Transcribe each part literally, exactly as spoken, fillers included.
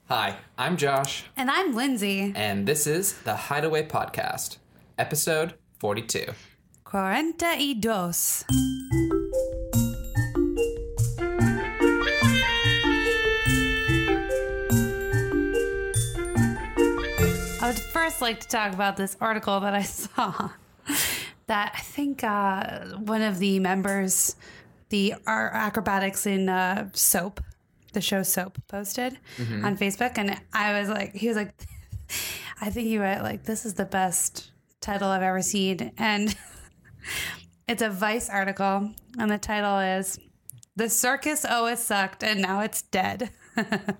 Hi, I'm Josh. And I'm Lindsay. And this is the Hideaway Podcast, episode forty-two. Cuarenta y dos. I would first like to talk about this article that I saw that I think uh, one of the members, the our acrobatics in uh, Soap, the show Soap, posted mm-hmm. on Facebook. And I was like, he was like, I think you were like, this is the best title I've ever seen. And it's a Vice article. And the title is, "The Circus Always Sucked and Now It's Dead." And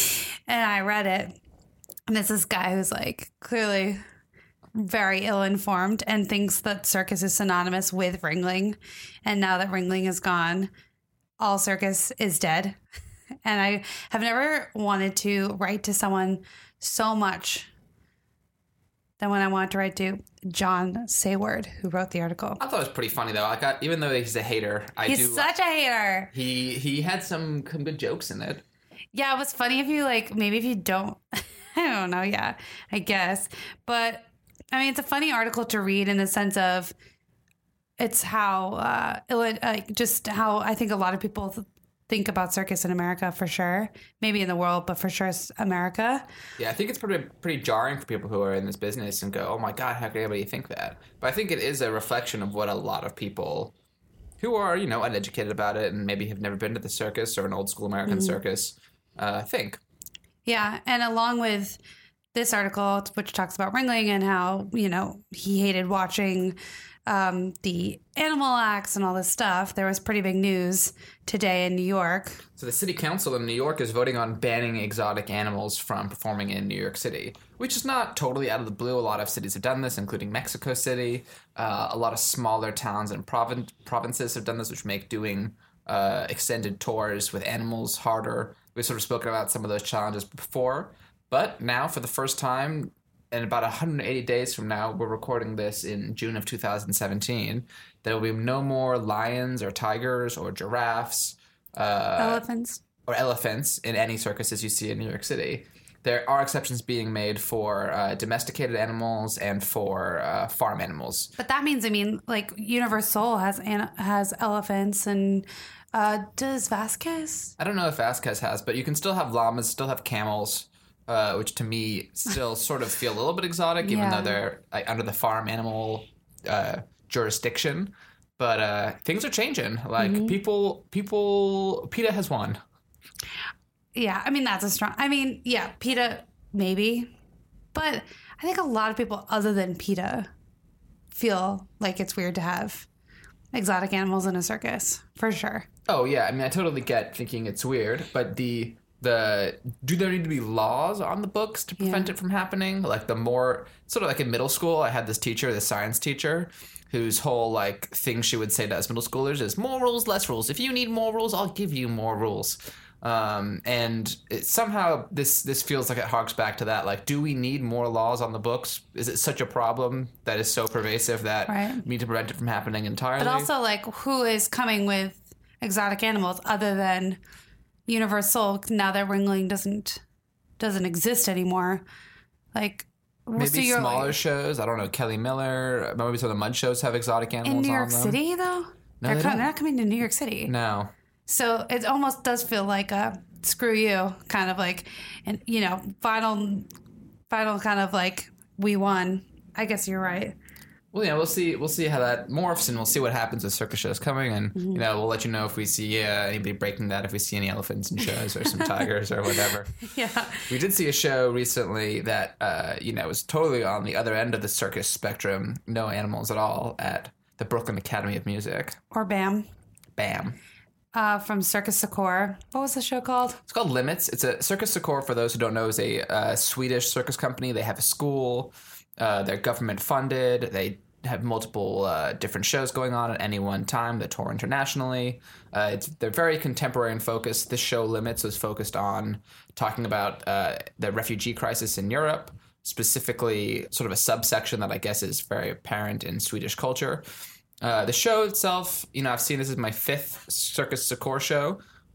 I read it. And it's this guy who's like clearly very ill-informed and thinks that circus is synonymous with Ringling. And now that Ringling is gone, all circus is dead. And I have never wanted to write to someone so much than when I wanted to write to John Sayward, who wrote the article. I thought it was pretty funny, though. I got, even though he's a hater, I he's do... He's such a hater. He he had some, some good jokes in it. Yeah, it was funny if you, like, maybe if you don't... I don't know, yeah, I guess. But, I mean, it's a funny article to read in the sense of it's how, uh, like, just how I think a lot of people think about circus in America, for sure. Maybe in the world, but for sure it's America. Yeah, I think it's pretty, pretty jarring for people who are in this business and go, oh my God, how could anybody think that? But I think it is a reflection of what a lot of people who are, you know, uneducated about it and maybe have never been to the circus or an old school American mm-hmm. circus uh, think. Yeah, and along with this article, which talks about Ringling and how, you know, he hated watching um, the animal acts and all this stuff, there was pretty big news today in New York. So the city council in New York is voting on banning exotic animals from performing in New York City, which is not totally out of the blue. A lot of cities have done this, including Mexico City. Uh, a lot of smaller towns and provin- provinces have done this, which make doing uh, extended tours with animals harder. We've sort of spoken about some of those challenges before, but now for the first time, in about one hundred eighty days from now, we're recording this in June of two thousand seventeen, there will be no more lions or tigers or giraffes. Uh, elephants. Or elephants in any circuses you see in New York City. There are exceptions being made for uh, domesticated animals and for uh, farm animals. But that means, I mean, like Universal has an- has elephants and... Uh, does Vasquez? I don't know if Vasquez has, but you can still have llamas, still have camels, uh, which to me still sort of feel a little bit exotic, even yeah. though they're like, under the farm animal uh, jurisdiction. But uh, things are changing. Like mm-hmm. people, people, PETA has won. Yeah, I mean that's a strong. I mean, yeah, PETA maybe, but I think a lot of people other than PETA feel like it's weird to have exotic animals in a circus, for sure. Oh, yeah. I mean, I totally get thinking it's weird, but the the do there need to be laws on the books to prevent yeah. it from happening? Like the more, sort of like in middle school, I had this teacher, the science teacher, whose whole like thing she would say to us middle schoolers is more rules, less rules. If you need more rules, I'll give you more rules. Um, and it, somehow this this feels like it harks back to that. Like, do we need more laws on the books? Is it such a problem that is so pervasive that right. we need to prevent it from happening entirely? But also, like, who is coming with exotic animals other than Universal now that Ringling doesn't doesn't exist anymore? Like, maybe so smaller like, shows. I don't know. Kelly Miller. Maybe some of the mud shows have exotic animals on them. In New York City, though? No, they're, they com- they're not coming to New York City. No. So it almost does feel like a screw you kind of like, and you know, final, final kind of like we won. I guess you're right. Well, yeah, we'll see. We'll see how that morphs, and we'll see what happens with circus shows coming, and mm-hmm. you know, we'll let you know if we see uh, anybody breaking that, if we see any elephants in shows or some tigers or whatever. Yeah, we did see a show recently that uh, you know was totally on the other end of the circus spectrum, no animals at all, at the Brooklyn Academy of Music, or BAM. BAM. Uh, from Circus Secor. What was the show called? It's called Limits. It's a Circus Secor, for those who don't know, is a uh, Swedish circus company. They have a school. Uh, they're government funded. They have multiple uh, different shows going on at any one time. They tour internationally. Uh, it's they're very contemporary and focused. This show Limits was focused on talking about uh, the refugee crisis in Europe, specifically sort of a subsection that I guess is very apparent in Swedish culture. Uh, the show itself, you know, I've seen this is my fifth Circus Secor show.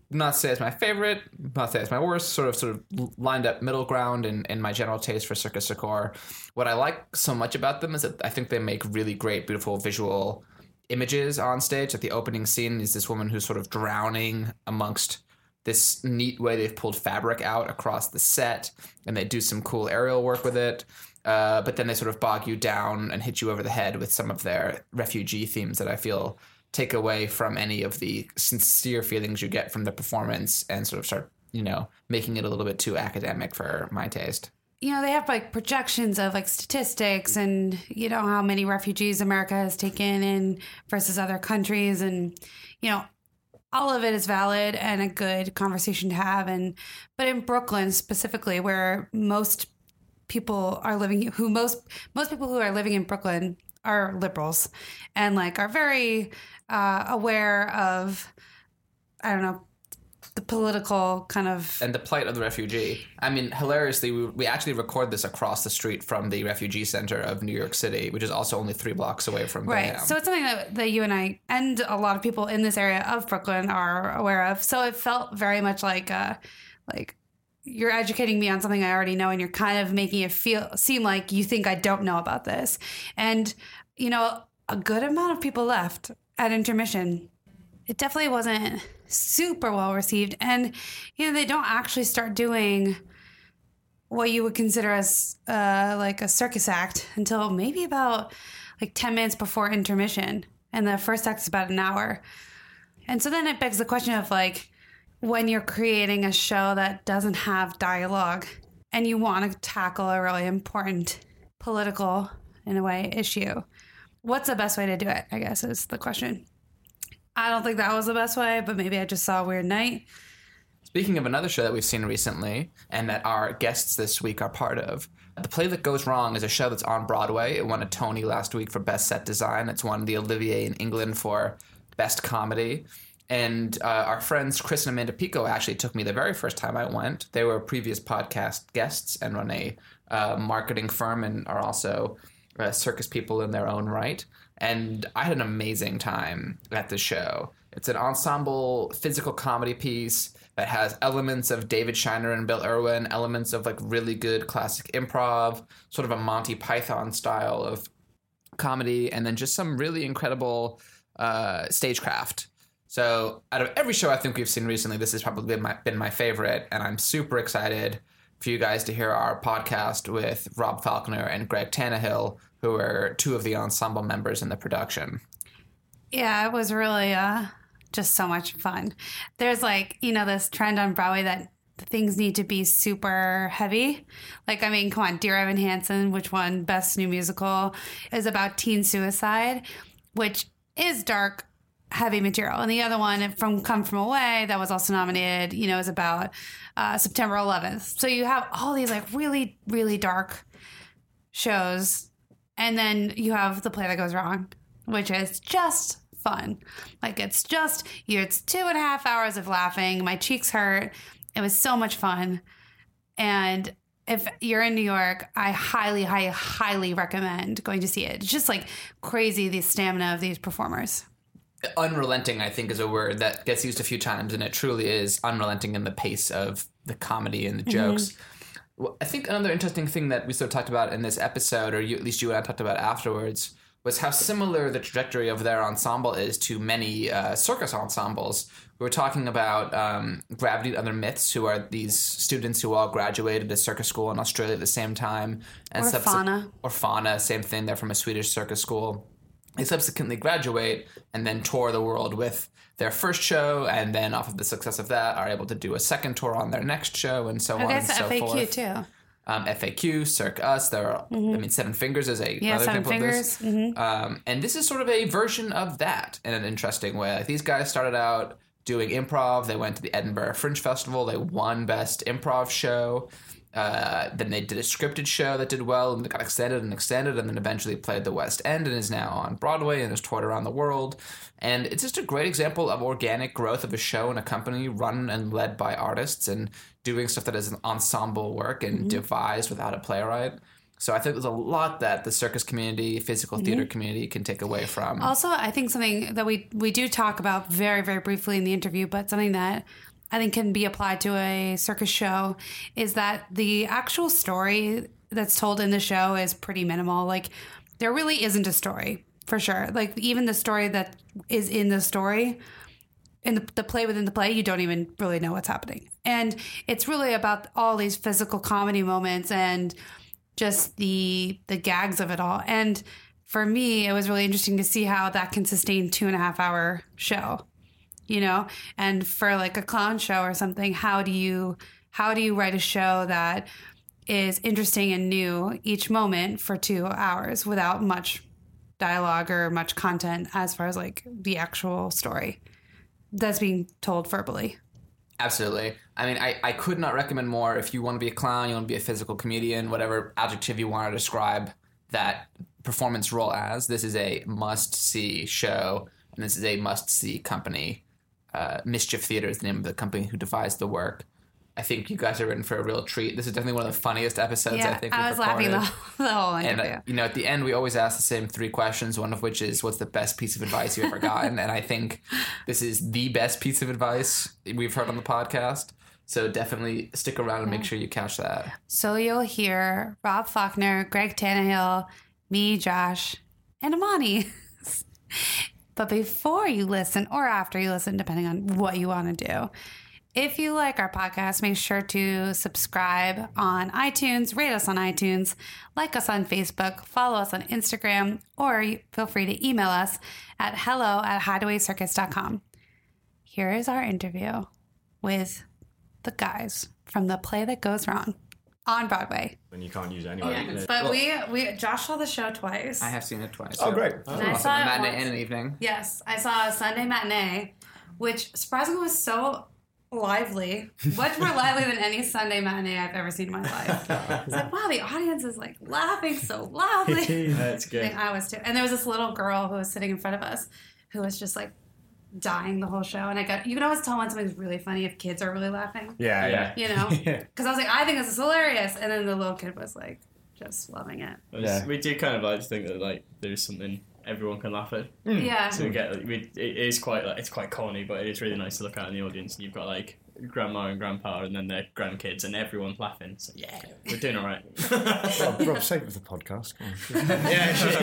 not say it's my favorite, not say it's my worst, sort of sort of lined up middle ground in, in my general taste for Circus Circor. What I like so much about them is that I think they make really great, beautiful visual images on stage. Like the opening scene is this woman who's sort of drowning amongst this neat way they've pulled fabric out across the set, and they do some cool aerial work with it. Uh, but then they sort of bog you down and hit you over the head with some of their refugee themes that I feel take away from any of the sincere feelings you get from the performance and sort of start, you know, making it a little bit too academic for my taste. You know, they have like projections of like statistics and, you know, how many refugees America has taken in versus other countries. And, you know, all of it is valid and a good conversation to have. And, but in Brooklyn specifically, where most people are living, who most, most people who are living in Brooklyn are liberals and like are very uh, aware of, I don't know, the political kind of... And the plight of the refugee. I mean, hilariously, we, we actually record this across the street from the refugee center of New York City, which is also only three blocks away from Right. Bayham. So it's something that, that you and I and a lot of people in this area of Brooklyn are aware of. So it felt very much like, uh, like you're educating me on something I already know, and you're kind of making it feel seem like you think I don't know about this. And, you know, a good amount of people left at intermission. It definitely wasn't super well received. And, you know, they don't actually start doing what you would consider as uh, like a circus act until maybe about like ten minutes before intermission. And the first act is about an hour. And so then it begs the question of like, when you're creating a show that doesn't have dialogue and you want to tackle a really important political, in a way, issue, what's the best way to do it, I guess, is the question. I don't think that was the best way, but maybe I just saw a weird night. Speaking of another show that we've seen recently and that our guests this week are part of, The Play That Goes Wrong is a show that's on Broadway. It won a Tony last week for Best Set Design. It's won the Olivier in England for Best Comedy. And uh, our friends Chris and Amanda Pico actually took me the very first time I went. They were previous podcast guests and run a uh, marketing firm and are also uh, circus people in their own right. And I had an amazing time at the show. It's an ensemble physical comedy piece that has elements of David Shiner and Bill Irwin, elements of like really good classic improv, sort of a Monty Python style of comedy, and then just some really incredible uh, stagecraft. So out of every show I think we've seen recently, this has probably been my, been my favorite, and I'm super excited for you guys to hear our podcast with Rob Falconer and Greg Tannehill, who are two of the ensemble members in the production. Yeah, it was really uh, just so much fun. There's like, you know, this trend on Broadway that things need to be super heavy. Like, I mean, come on, Dear Evan Hansen, which won Best New Musical, is about teen suicide, which is dark, heavy material. And the other one, from Come From Away, that was also nominated, you know, is about uh, September eleventh. So you have all these like really, really dark shows. And then you have The Play That Goes Wrong, which is just fun. Like, it's just, you it's two and a half hours of laughing. My cheeks hurt. It was so much fun. And if you're in New York, I highly, highly, highly recommend going to see it. It's just like crazy, the stamina of these performers. Unrelenting, I think, is a word that gets used a few times, and it truly is unrelenting in the pace of the comedy and the jokes. Mm-hmm. Well, I think another interesting thing that we sort of talked about in this episode, or you, at least you and I talked about afterwards, was how similar the trajectory of their ensemble is to many uh, circus ensembles. We were talking about um, Gravity and Other Myths, who are these students who all graduated at circus school in Australia at the same time. And or subse- Fauna. Or Fauna, same thing. They're from a Swedish circus school. They subsequently graduate and then tour the world with their first show, and then off of the success of that are able to do a second tour on their next show, and so I on and guess so F A Q forth. too. Um, F A Q, Cirque Us, there are, mm-hmm. I mean, Seven Fingers is a yeah, another Seven example Fingers. of this. Mm-hmm. Um, and this is sort of a version of that in an interesting way. Like, these guys started out doing improv. They went to the Edinburgh Fringe Festival. They won Best Improv Show. Uh, then they did a scripted show that did well, and it got extended and extended, and then eventually played the West End and is now on Broadway and is toured around the world. And it's just a great example of organic growth of a show and a company run and led by artists and doing stuff that is an ensemble work and mm-hmm. devised without a playwright. So I think there's a lot that the circus community, physical theater mm-hmm. community can take away from. Also, I think something that we, we do talk about very, very briefly in the interview, but something that I think can be applied to a circus show is that the actual story that's told in the show is pretty minimal. Like, there really isn't a story, for sure. Like, even the story that is in the story, in the, the play within the play, you don't even really know what's happening. And it's really about all these physical comedy moments and just the the gags of it all. And for me, it was really interesting to see how that can sustain two and a half hour show, you know? And for like a clown show or something, how do you how do you write a show that is interesting and new each moment for two hours without much dialogue or much content as far as like the actual story that's being told verbally? Absolutely. I mean, I, I could not recommend more. If you want to be a clown, you want to be a physical comedian, whatever adjective you want to describe that performance role as, this is a must-see show, and this is a must-see company. Uh, Mischief Theater is the name of the company who devised the work. I think you guys are in for a real treat. This is definitely one of the funniest episodes yeah, I think I we've was recorded. laughing the, the whole interview. And, uh, you know, at the end, we always ask the same three questions, one of which is, what's the best piece of advice you've ever gotten? And I think this is the best piece of advice we've heard on the podcast. So definitely stick around and make sure you catch that. So you'll hear Rob Faulkner, Greg Tannehill, me, Josh, and Amani. But before you listen, or after you listen, depending on what you want to do, if you like our podcast, make sure to subscribe on iTunes, rate us on iTunes, like us on Facebook, follow us on Instagram, or feel free to email us at hello at hideaway circus dot com. Here is our interview with the guys from The Play That Goes Wrong on Broadway. And you can't use it anyway. Yeah, but we, we, Josh saw the show twice. I have seen it twice. Oh, great. So And I awesome. saw A it matinee once. and an evening. Yes, I saw a Sunday matinee, which surprisingly was so lively, much more lively than any Sunday matinee I've ever seen in my life. It's like, wow, the audience is like laughing so loudly. That's I good. think I was too. And there was this little girl who was sitting in front of us who was just like dying the whole show. And I got, you can always tell when something's really funny if kids are really laughing, Yeah, yeah. you know? Yeah. Because I was like, I think this is hilarious. And then the little kid was like, just loving it. Yeah. We do kind of like to think that like there's something everyone can laugh at. Yeah. So we get like, we, it is quite like, it's quite corny, but it is really nice to look out in the audience and you've got like grandma and grandpa and then their grandkids and everyone's laughing. So yeah, we're doing all right. Rob, Rob, save it for the podcast. Come on. yeah, shit,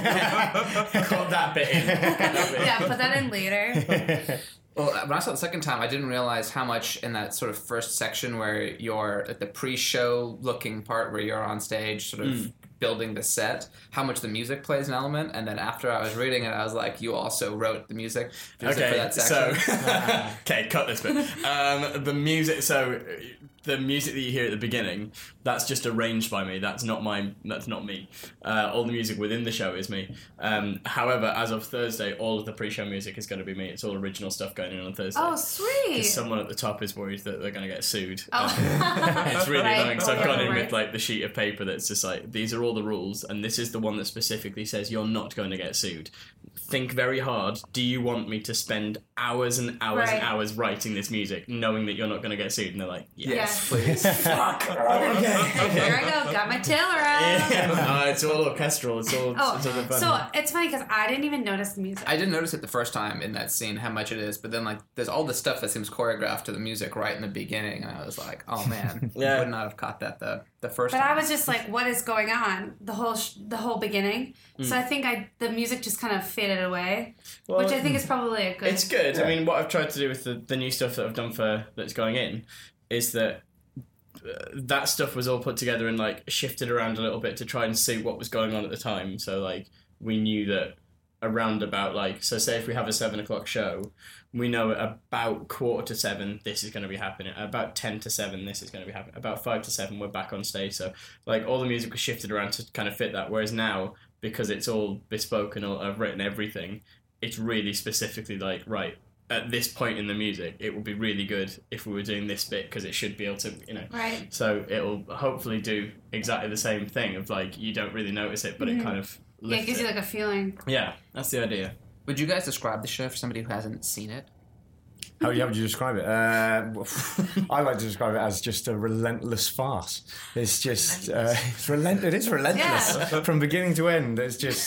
yeah. Cut that bit in. Cut that bit in. Yeah, put that in later. Well, when I saw it the second time, I didn't realize how much in that sort of first section where you're at the pre-show looking part where you're on stage sort of Mm. building the set, how much the music plays an element. And then after I was reading it, I was like, you also wrote the music, music for Okay, that so section. okay, cut this bit. Um, the music, so the music that you hear at the beginning, that's just arranged by me. That's not my. That's not me. Uh, all the music within the show is me. Um, however, as of Thursday, all of the pre-show music is going to be me. It's all original stuff going in on Thursday. Oh, sweet. Someone at the top is worried that they're going to get sued. Oh. Um, it's really Right. annoying. So I've Oh, gone in right. with like the sheet of paper that's just like, these are all the rules, and this is the one that specifically says you're not going to get sued. Think very hard. Do you want me to spend hours and hours Right. and hours writing this music, knowing that you're not going to get sued? And they're like, yes, Yes. Please. fuck. Here I go, got my tailor out. Yeah. Uh, it's all orchestral. It's all. Oh, it's all fun. so it's funny because I didn't even notice the music. I didn't notice it the first time in that scene how much it is, but then like there's all this stuff that seems choreographed to the music right in the beginning, and I was like, oh man, Yeah. I would not have caught that the the first But time. I was just like, what is going on? The whole sh- the whole beginning. So I think I the music just kind of faded away, Well, which I think is probably a good. It's good. I Yeah. mean, what I've tried to do with the, the new stuff that I've done for that's going in is that uh, that stuff was all put together and like shifted around a little bit to try and suit what was going on at the time. So like we knew that around about like, so say if we have a seven o'clock show, we know at about quarter to seven this is going to be happening. At about ten to seven this is going to be happening. About five to seven we're back on stage. So like all the music was shifted around to kind of fit that. Whereas now, because it's all bespoke and all, I've written everything, it's really specifically like, right, at this point in the music, it would be really good if we were doing this bit because it should be able to, you know. Right. So it'll hopefully do exactly the same thing of like, you don't really notice it, but it kind of Yeah, it lifts gives it. you like a feeling. Yeah, that's the idea. Would you guys describe the show for somebody who hasn't seen it? How, how would you describe it? Uh, I like to describe it as just a relentless farce. It's just, uh, it's relent- it is relentless Yeah. from beginning to end. It's just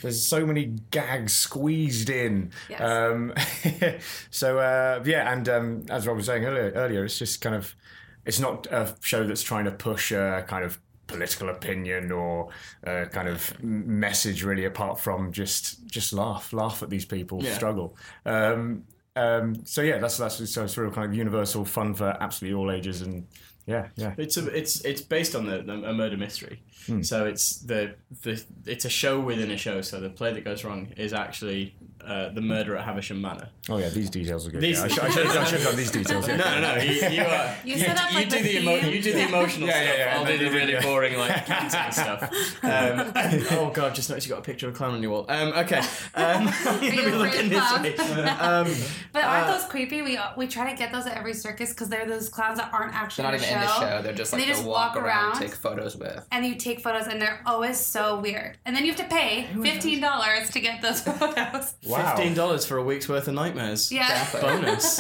there's so many gags squeezed in. Yes. Um, so uh, yeah, and um, as Rob was saying earlier, earlier, it's just kind of, it's not a show that's trying to push a kind of political opinion or a kind of message really, apart from just just laugh, laugh at these people Yeah. struggle. Um, um, so yeah, that's that's so it's sort of kind of universal fun for absolutely all ages, and yeah, yeah. It's a, it's it's based on the, the a murder mystery, so it's the the it's a show within a show. So the play that goes wrong is actually uh, the murder at Havisham Manor. Oh yeah, these details are good. These- Yeah, I, should, I, should, I should have done these details. Yeah. No, no, no. You, you, uh, You you, set up, you like, do the the emo- theme. you do the emotional Yeah, stuff. yeah, yeah. I'll do the Yeah, really yeah. boring like canting stuff. Um, and- oh god, I've just noticed you got a picture of a clown on your wall. Um, okay, um, I'm gonna be Real looking weird this way. Um, But aren't Uh, those creepy? We we try to get those at every circus because they're those clowns that aren't actually They're not even in the show. They're just And like they to just walk, walk around, around. take photos with. And you take photos, and they're always so weird. And then you have to pay fifteen dollars to get those photos. Wow. Fifteen dollars for a week's worth of nightmares. Yeah. Bonus.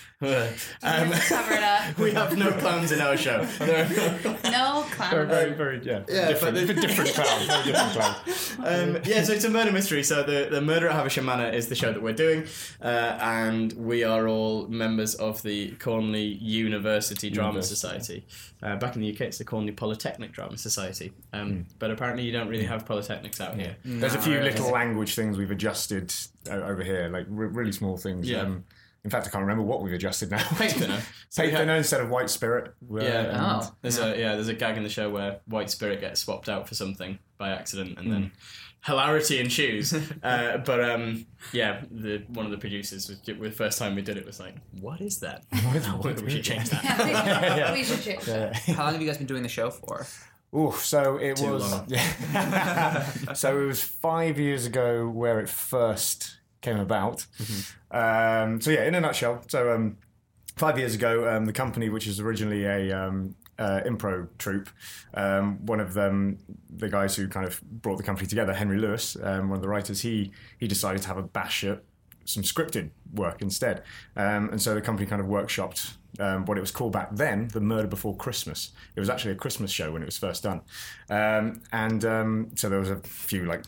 um, Cover it up. we have no clowns in our show. There are no No Very, clown. very, very, yeah. Yeah, different, but the- different clowns. Very different clowns. Um, yeah, so it's a murder mystery. So the, the Murder at Havisham Manor is the show that we're doing, uh, and we are all members of the Cornley University Drama University. Society. Uh, back in the U K, it's the Cornley Polytechnic Drama Society. Um, But apparently, you don't really have polytechnics out here. There's a few little language things we've adjusted o- over here, like re- really small things. Yeah. Um, in fact, I can't remember what we've adjusted now. Paint thinner. So we Paint have- thinner instead of white spirit. Uh, Yeah, and- Oh. there's a yeah, there's a gag in the show where White Spirit gets swapped out for something by accident, and then hilarity ensues. uh, but um, yeah, the one of the producers was the first time we did it was like, what is that? we should change that. We should change. How long have you guys been doing the show for? Ooh, so it Too was. long. Yeah. So it was five years ago where it first came about. Um, so yeah, in a nutshell, so um, five years ago, um, the company, which is originally a um, uh, impro troupe, um, one of them, the guys who kind of brought the company together, Henry Lewis, um, one of the writers, he he decided to have a bash at some scripted work instead, um, and so the company kind of workshopped um, what it was called back then, The Murder Before Christmas. It was actually a Christmas show when it was first done, um, and um, so there was a few like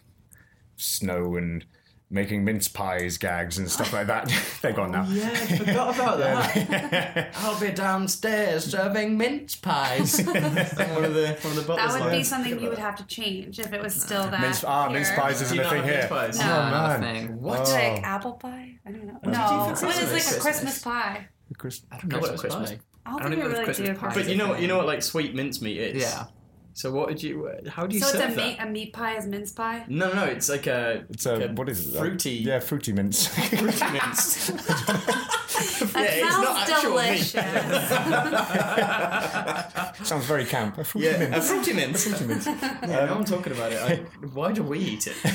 snow and making mince pies gags and stuff like that. They're gone now. Yeah, I forgot about that. I'll be downstairs serving mince pies. one of the one of the butlers That would be lines. something you would have to change if it was still that. Mince, ah, mince pure. pies Do isn't you a not thing have mince here. pies? No. Oh Not a man, thing. What? Like apple pie? I don't know. do you do No, for what is Christmas? like a Christmas. Christmas pie? Chris- I don't know what Christmas Christmas. pie. I don't, I don't think even we know really if Christmas do pie Christmas But you know what pie. you know what like sweet mincemeat is. Yeah. So what did you? uh, How do you So it's serve a that? meat, a meat pie is mince pie? No, no, it's like a. It's a, like a what is it? Fruity. Yeah, fruity mince. Fruity mince. That Yeah, it's not sounds actual meat. delicious. Sounds very camp. A fruity Yeah, a mince. fruity mince. Fruity mince. Yeah, no, I'm talking about it. I, why do we eat it?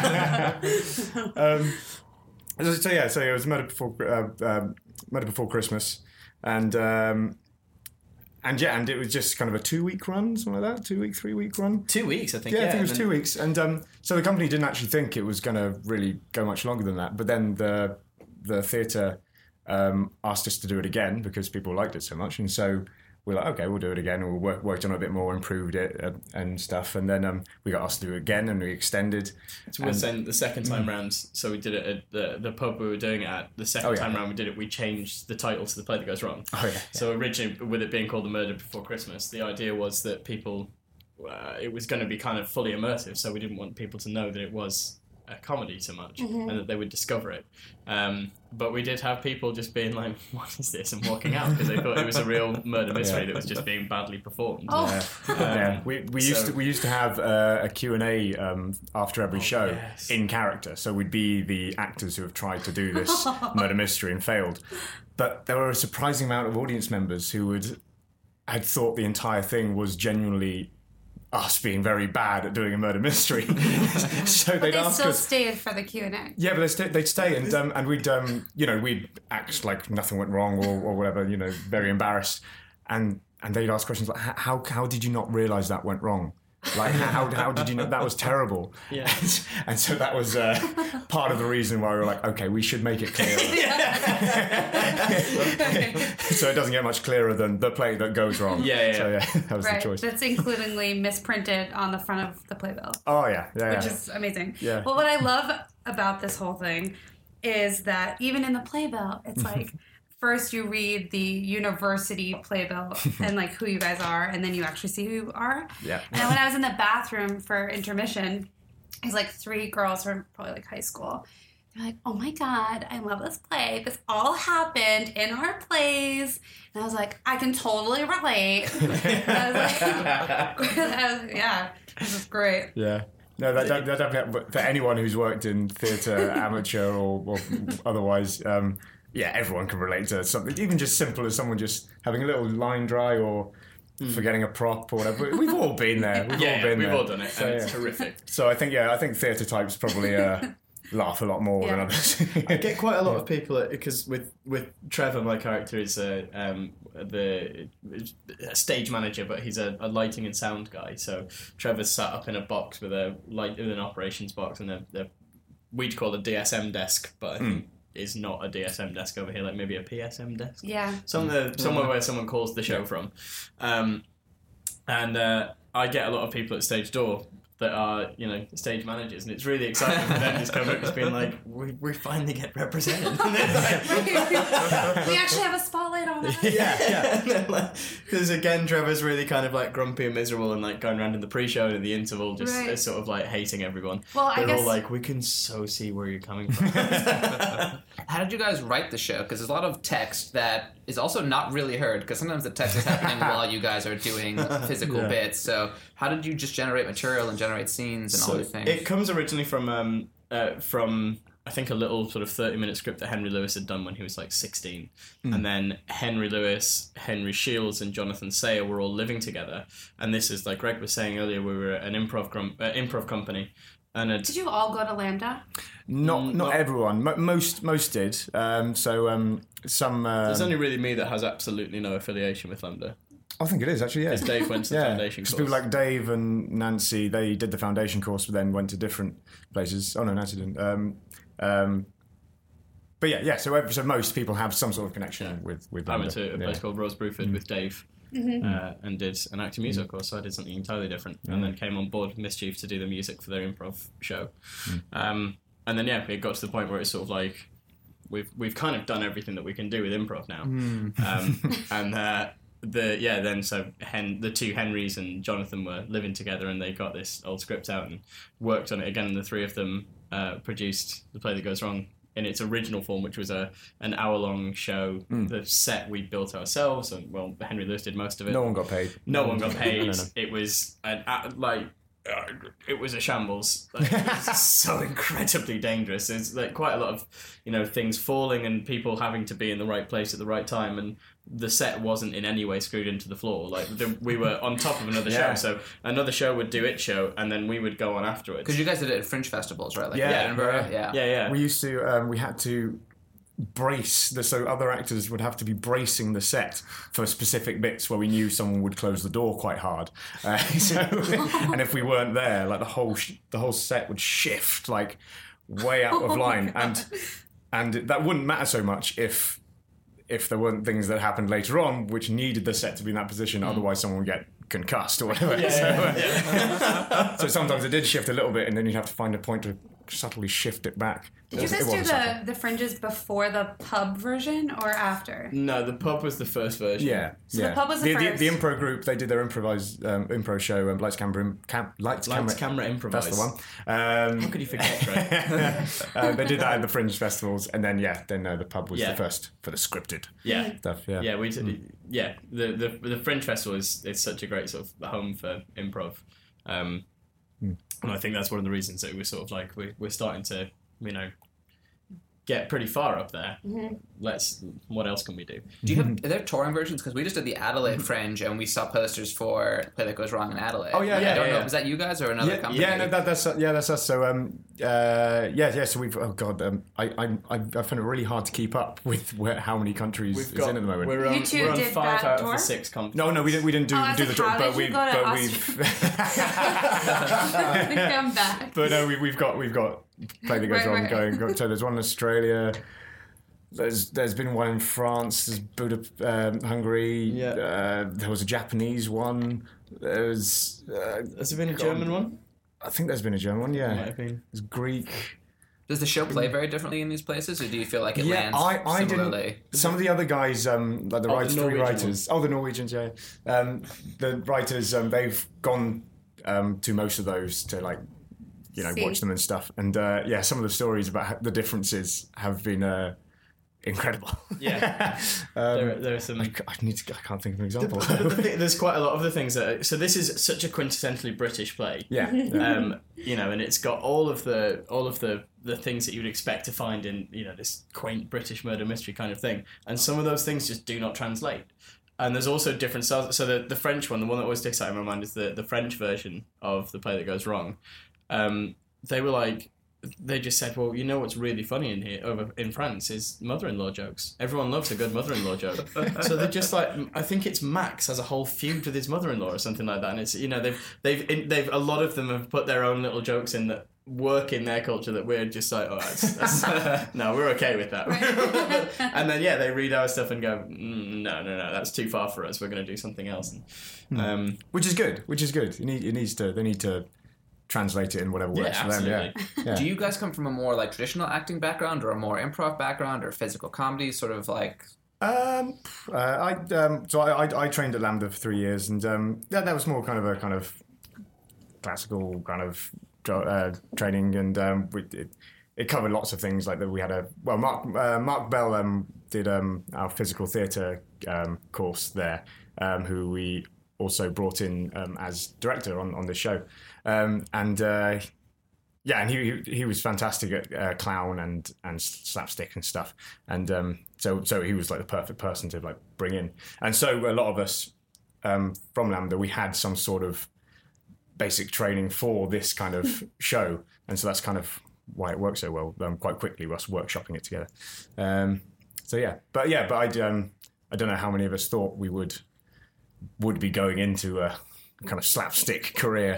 um, so, so yeah, so it was Murder Before uh, um, Murder Before Christmas, and um, and yeah, and it was just kind of a two week run, something like that, two week, three week run. Two weeks, I think. Yeah, Yeah, I think it was and two then- weeks, and um, so the company didn't actually think it was going to really go much longer than that. But then the the theatre um, asked us to do it again because people liked it so much, and so we're like, okay, we'll do it again. And we work, worked on it a bit more, improved it uh, and stuff, and then um, we got asked to do it again, and we extended. So we're saying the second time round, so we did it at the, the pub we were doing it at. The second Oh, yeah. time round we did it, we changed the title to The Play That Goes Wrong. Oh yeah, So originally, with it being called The Murder Before Christmas, the idea was that people, uh, it was going to be kind of fully immersive, so we didn't want people to know that it was a comedy so much, and that they would discover it. Um, but we did have people just being like, what is this? And walking out because they thought it was a real murder mystery Yeah. that was just being badly performed. Oh, Yeah, yeah. We, we used so- to we used to have uh, a Q and A um, after every show yes. in character. So we'd be the actors who have tried to do this murder mystery and failed. But there were a surprising amount of audience members who would had thought the entire thing was genuinely us being very bad at doing a murder mystery. So but they'd they ask still us. stayed for the Q and A. Yeah, but they'd stay, they'd stay and um, and we'd um, you know we'd act like nothing went wrong or, or whatever, you know, very embarrassed, and and they'd ask questions like, how how did you not realise that went wrong? Like, how, how did you know? That was terrible. Yeah. And, and so that was uh, part of the reason why we were like, okay, we should make it clearer. So it doesn't get much clearer than the play that goes wrong. Yeah, yeah. So yeah, that was Right. the choice. That's includingly misprinted on the front of the playbill, Oh yeah, yeah. which yeah. is amazing. Yeah. Well, what I love about this whole thing is that even in the playbill, it's like first you read the university playbill and like who you guys are, and then you actually see who you are. Yeah. And when I was in the bathroom for intermission, it's like three girls from probably like high school. They're like, "Oh my God, I love this play. This all happened in our plays." And I was like, "I can totally relate." And I was like, I was- "Yeah, this is great." Yeah. No, that, that, that, that, but for anyone who's worked in theatre, amateur or, or otherwise, um, yeah, everyone can relate to something, even just simple as someone just having a little line dry or forgetting a prop or whatever. We've all been there. We've Yeah, all been we've there. all done it, So, and it's yeah. horrific. So I think, yeah, I think theatre types probably uh, laugh a lot more than Yeah. others. I get quite a lot of people because with with Trevor, my character is a um, the a stage manager, but he's a, a lighting and sound guy. So Trevor's sat up in a box with a light with an operations box and a, a we'd call a D S M desk, but I think is not a D S M desk over here, like maybe a P S M desk. Yeah. Somewhere, somewhere where someone calls the show from. Um, and uh, I get a lot of people at stage door that are, you know, stage managers, and it's really exciting for them just coming up and being like, we, we finally get represented. And they're like, We actually have a spotlight on us. yeah, yeah. Because again, Trevor's really kind of like grumpy and miserable and like going around in the pre-show and in the interval just Right. is sort of like hating everyone. Well, I They're guess- all like, we can so see where you're coming from. How did you guys write the show? Because there's a lot of text that is also not really heard, because sometimes the text is happening while you guys are doing physical Yeah. bits. So how did you just generate material and generate scenes and all So these things? it comes originally from um, uh, from I think a little sort of thirty minute script that Henry Lewis had done when he was like sixteen, and then Henry Lewis, Henry Shields, and Jonathan Sayer were all living together. And this is like Greg was saying earlier, we were an improv grum- uh, improv company, and it, Did you all go to Lambda? Not Mm, not not- everyone. Mo most most did. Um, so um, some. Um, it's only really me that has absolutely no affiliation with Lambda. I think it is actually. Yeah. Because Dave went to the Yeah, foundation because course. people like Dave and Nancy, they did the foundation course, but then went to different places. Oh no, Nancy didn't. Um, um, but yeah, yeah. So, ev- so most people have some sort of connection Yeah. with with. I went Lambda. to a Yeah. place called Rose Bruford with Dave. Uh, and did an acting music course, so I did something entirely different, and then came on board with Mischief to do the music for their improv show. Um, and then yeah, it got to the point where it's sort of like we've we've kind of done everything that we can do with improv now. Um, and uh, the yeah, then so Hen, the two Henrys and Jonathan were living together, and they got this old script out and worked on it again. And the three of them uh, produced The Play That Goes Wrong in its original form, which was a an hour long show. The set we built ourselves, and well, Henry Lewis did most of it. No one got paid. No one got paid. No, no, no. It was an uh, like uh, it was a shambles. Like, it was so incredibly dangerous. There's like quite a lot of you know things falling and people having to be in the right place at the right time, and the set wasn't in any way screwed into the floor. Like the, we were on top of another Yeah. show, so another show would do its show, and then we would go on afterwards. Because you guys did it at fringe festivals, right? Like Yeah, Edinburgh. yeah. Yeah. yeah, yeah. We used to. Um, we had to brace the so other actors would have to be bracing the set for specific bits where we knew someone would close the door quite hard. Uh, so, and if we weren't there, like the whole sh- the whole set would shift like way out of line, and and that wouldn't matter so much if if there weren't things that happened later on which needed the set to be in that position. Otherwise, someone would get concussed or whatever. so, uh, so sometimes it did shift a little bit, and then you'd have to find a point to subtly shift it back. Did It you was- it guys do wasn't subtle. the, the fringes before the pub version or after? No, the pub was the first version. Yeah, So the yeah. pub was the the, first. the, impro group. They did their improvised um, impro show and Lights Camera Im- Cam- Lights, Lights, Camera. camera, improvise. That's the one. Um, How could you forget, Greg? uh, they did that at the Fringe festivals, and then yeah, then uh, the pub was Yeah. the first for the scripted Yeah. stuff. Yeah, Yeah, we did, yeah. The, the the Fringe Festival is is such a great sort of home for improv, um, and I think that's one of the reasons that we're sort of like we we're starting to you know get pretty far up there. Mm-hmm. Let's. What else can we do? Do you have? Are there touring versions? Because we just did the Adelaide Fringe and we saw posters for Play That Goes Wrong in Adelaide. Oh yeah, Like, yeah. I don't yeah, know. yeah. Was that you guys or another yeah, company? Yeah, no, that, that's yeah, that's us. So um, uh, yeah, yeah. So we've oh god, um, I, I I I find it really hard to keep up with where, how many countries We've it's got. in at the moment. We're on, You two we're on did five that out tour? of the six companies. no, no, we didn't. We didn't do Oh, I was do like, the tour, how but did we you go to but Australia? we've Come back. but no, we, we've got we've got Play That Goes Right, Wrong right. going. So there's one in Australia. There's there's been one in France. There's Budapest, um, Hungary. Yeah. Uh, there was a Japanese one. There's uh, Has there been a God. German one? I think there's been a German one. Yeah. Might have been. There's Greek. Does the show play very differently in these places, or do you feel like it lands I, I similarly? didn't. Some of the other guys, um, like the Oh, the writers, three Norwegian writers. Oh, the Norwegians, yeah. Um, the writers, um, they've gone um, to most of those to like, you know, See. watch them and stuff. And uh, yeah, some of the stories about how- the differences have been uh, incredible. Yeah. um, There, there are some. I, c- I need to. I can't think of an example. The thing- There's quite a lot of the things that. Are, so this is such a quintessentially British play. yeah. yeah. Um, you know, and it's got all of the all of the the things that you would expect to find in you know this quaint British murder mystery kind of thing, and some of those things just do not translate. And there's also different styles. So the, the French one, the one that always sticks out in my mind, is the, the French version of The Play That Goes Wrong. Um, they were like, they just said, well, you know what's really funny in here, over in France, is mother-in-law jokes. Everyone loves a good mother-in-law joke. So they're just like, I think it's Max has a whole feud with his mother-in-law or something like that. And it's, you know, they've, they've, they've, a lot of them have put their own little jokes in that work in their culture that we're just like, oh, that's, that's no, we're okay with that. And then, yeah, they read our stuff and go, mm, no, no, no, that's too far for us. We're going to do something else. And, um, Which is good. Which is good. It, need, it needs to. They need to translate it in whatever works Yeah, for them. Yeah. absolutely. yeah. Do you guys come from a more like traditional acting background, or a more improv background, or physical comedy, sort of like? Um, uh, I um, so I, I I trained at Lambda for three years, and um, yeah, that was more kind of a kind of classical kind of uh, training, and um, we, it, it covered lots of things like that. We had a well, Mark uh, Mark Bell um, did um, our physical theatre um, course there, um, who we also brought in um, as director on on the show, um, and. Uh, Yeah, and he he, he was fantastic at uh, clown and, and slapstick and stuff, and um, so so he was like the perfect person to like bring in. And so a lot of us um, from Lambda, we had some sort of basic training for this kind of show, and so that's kind of why it worked so well. Um, quite quickly, us workshopping it together. Um, so yeah, but yeah, but I um, I don't know how many of us thought we would would be going into a kind of slapstick career.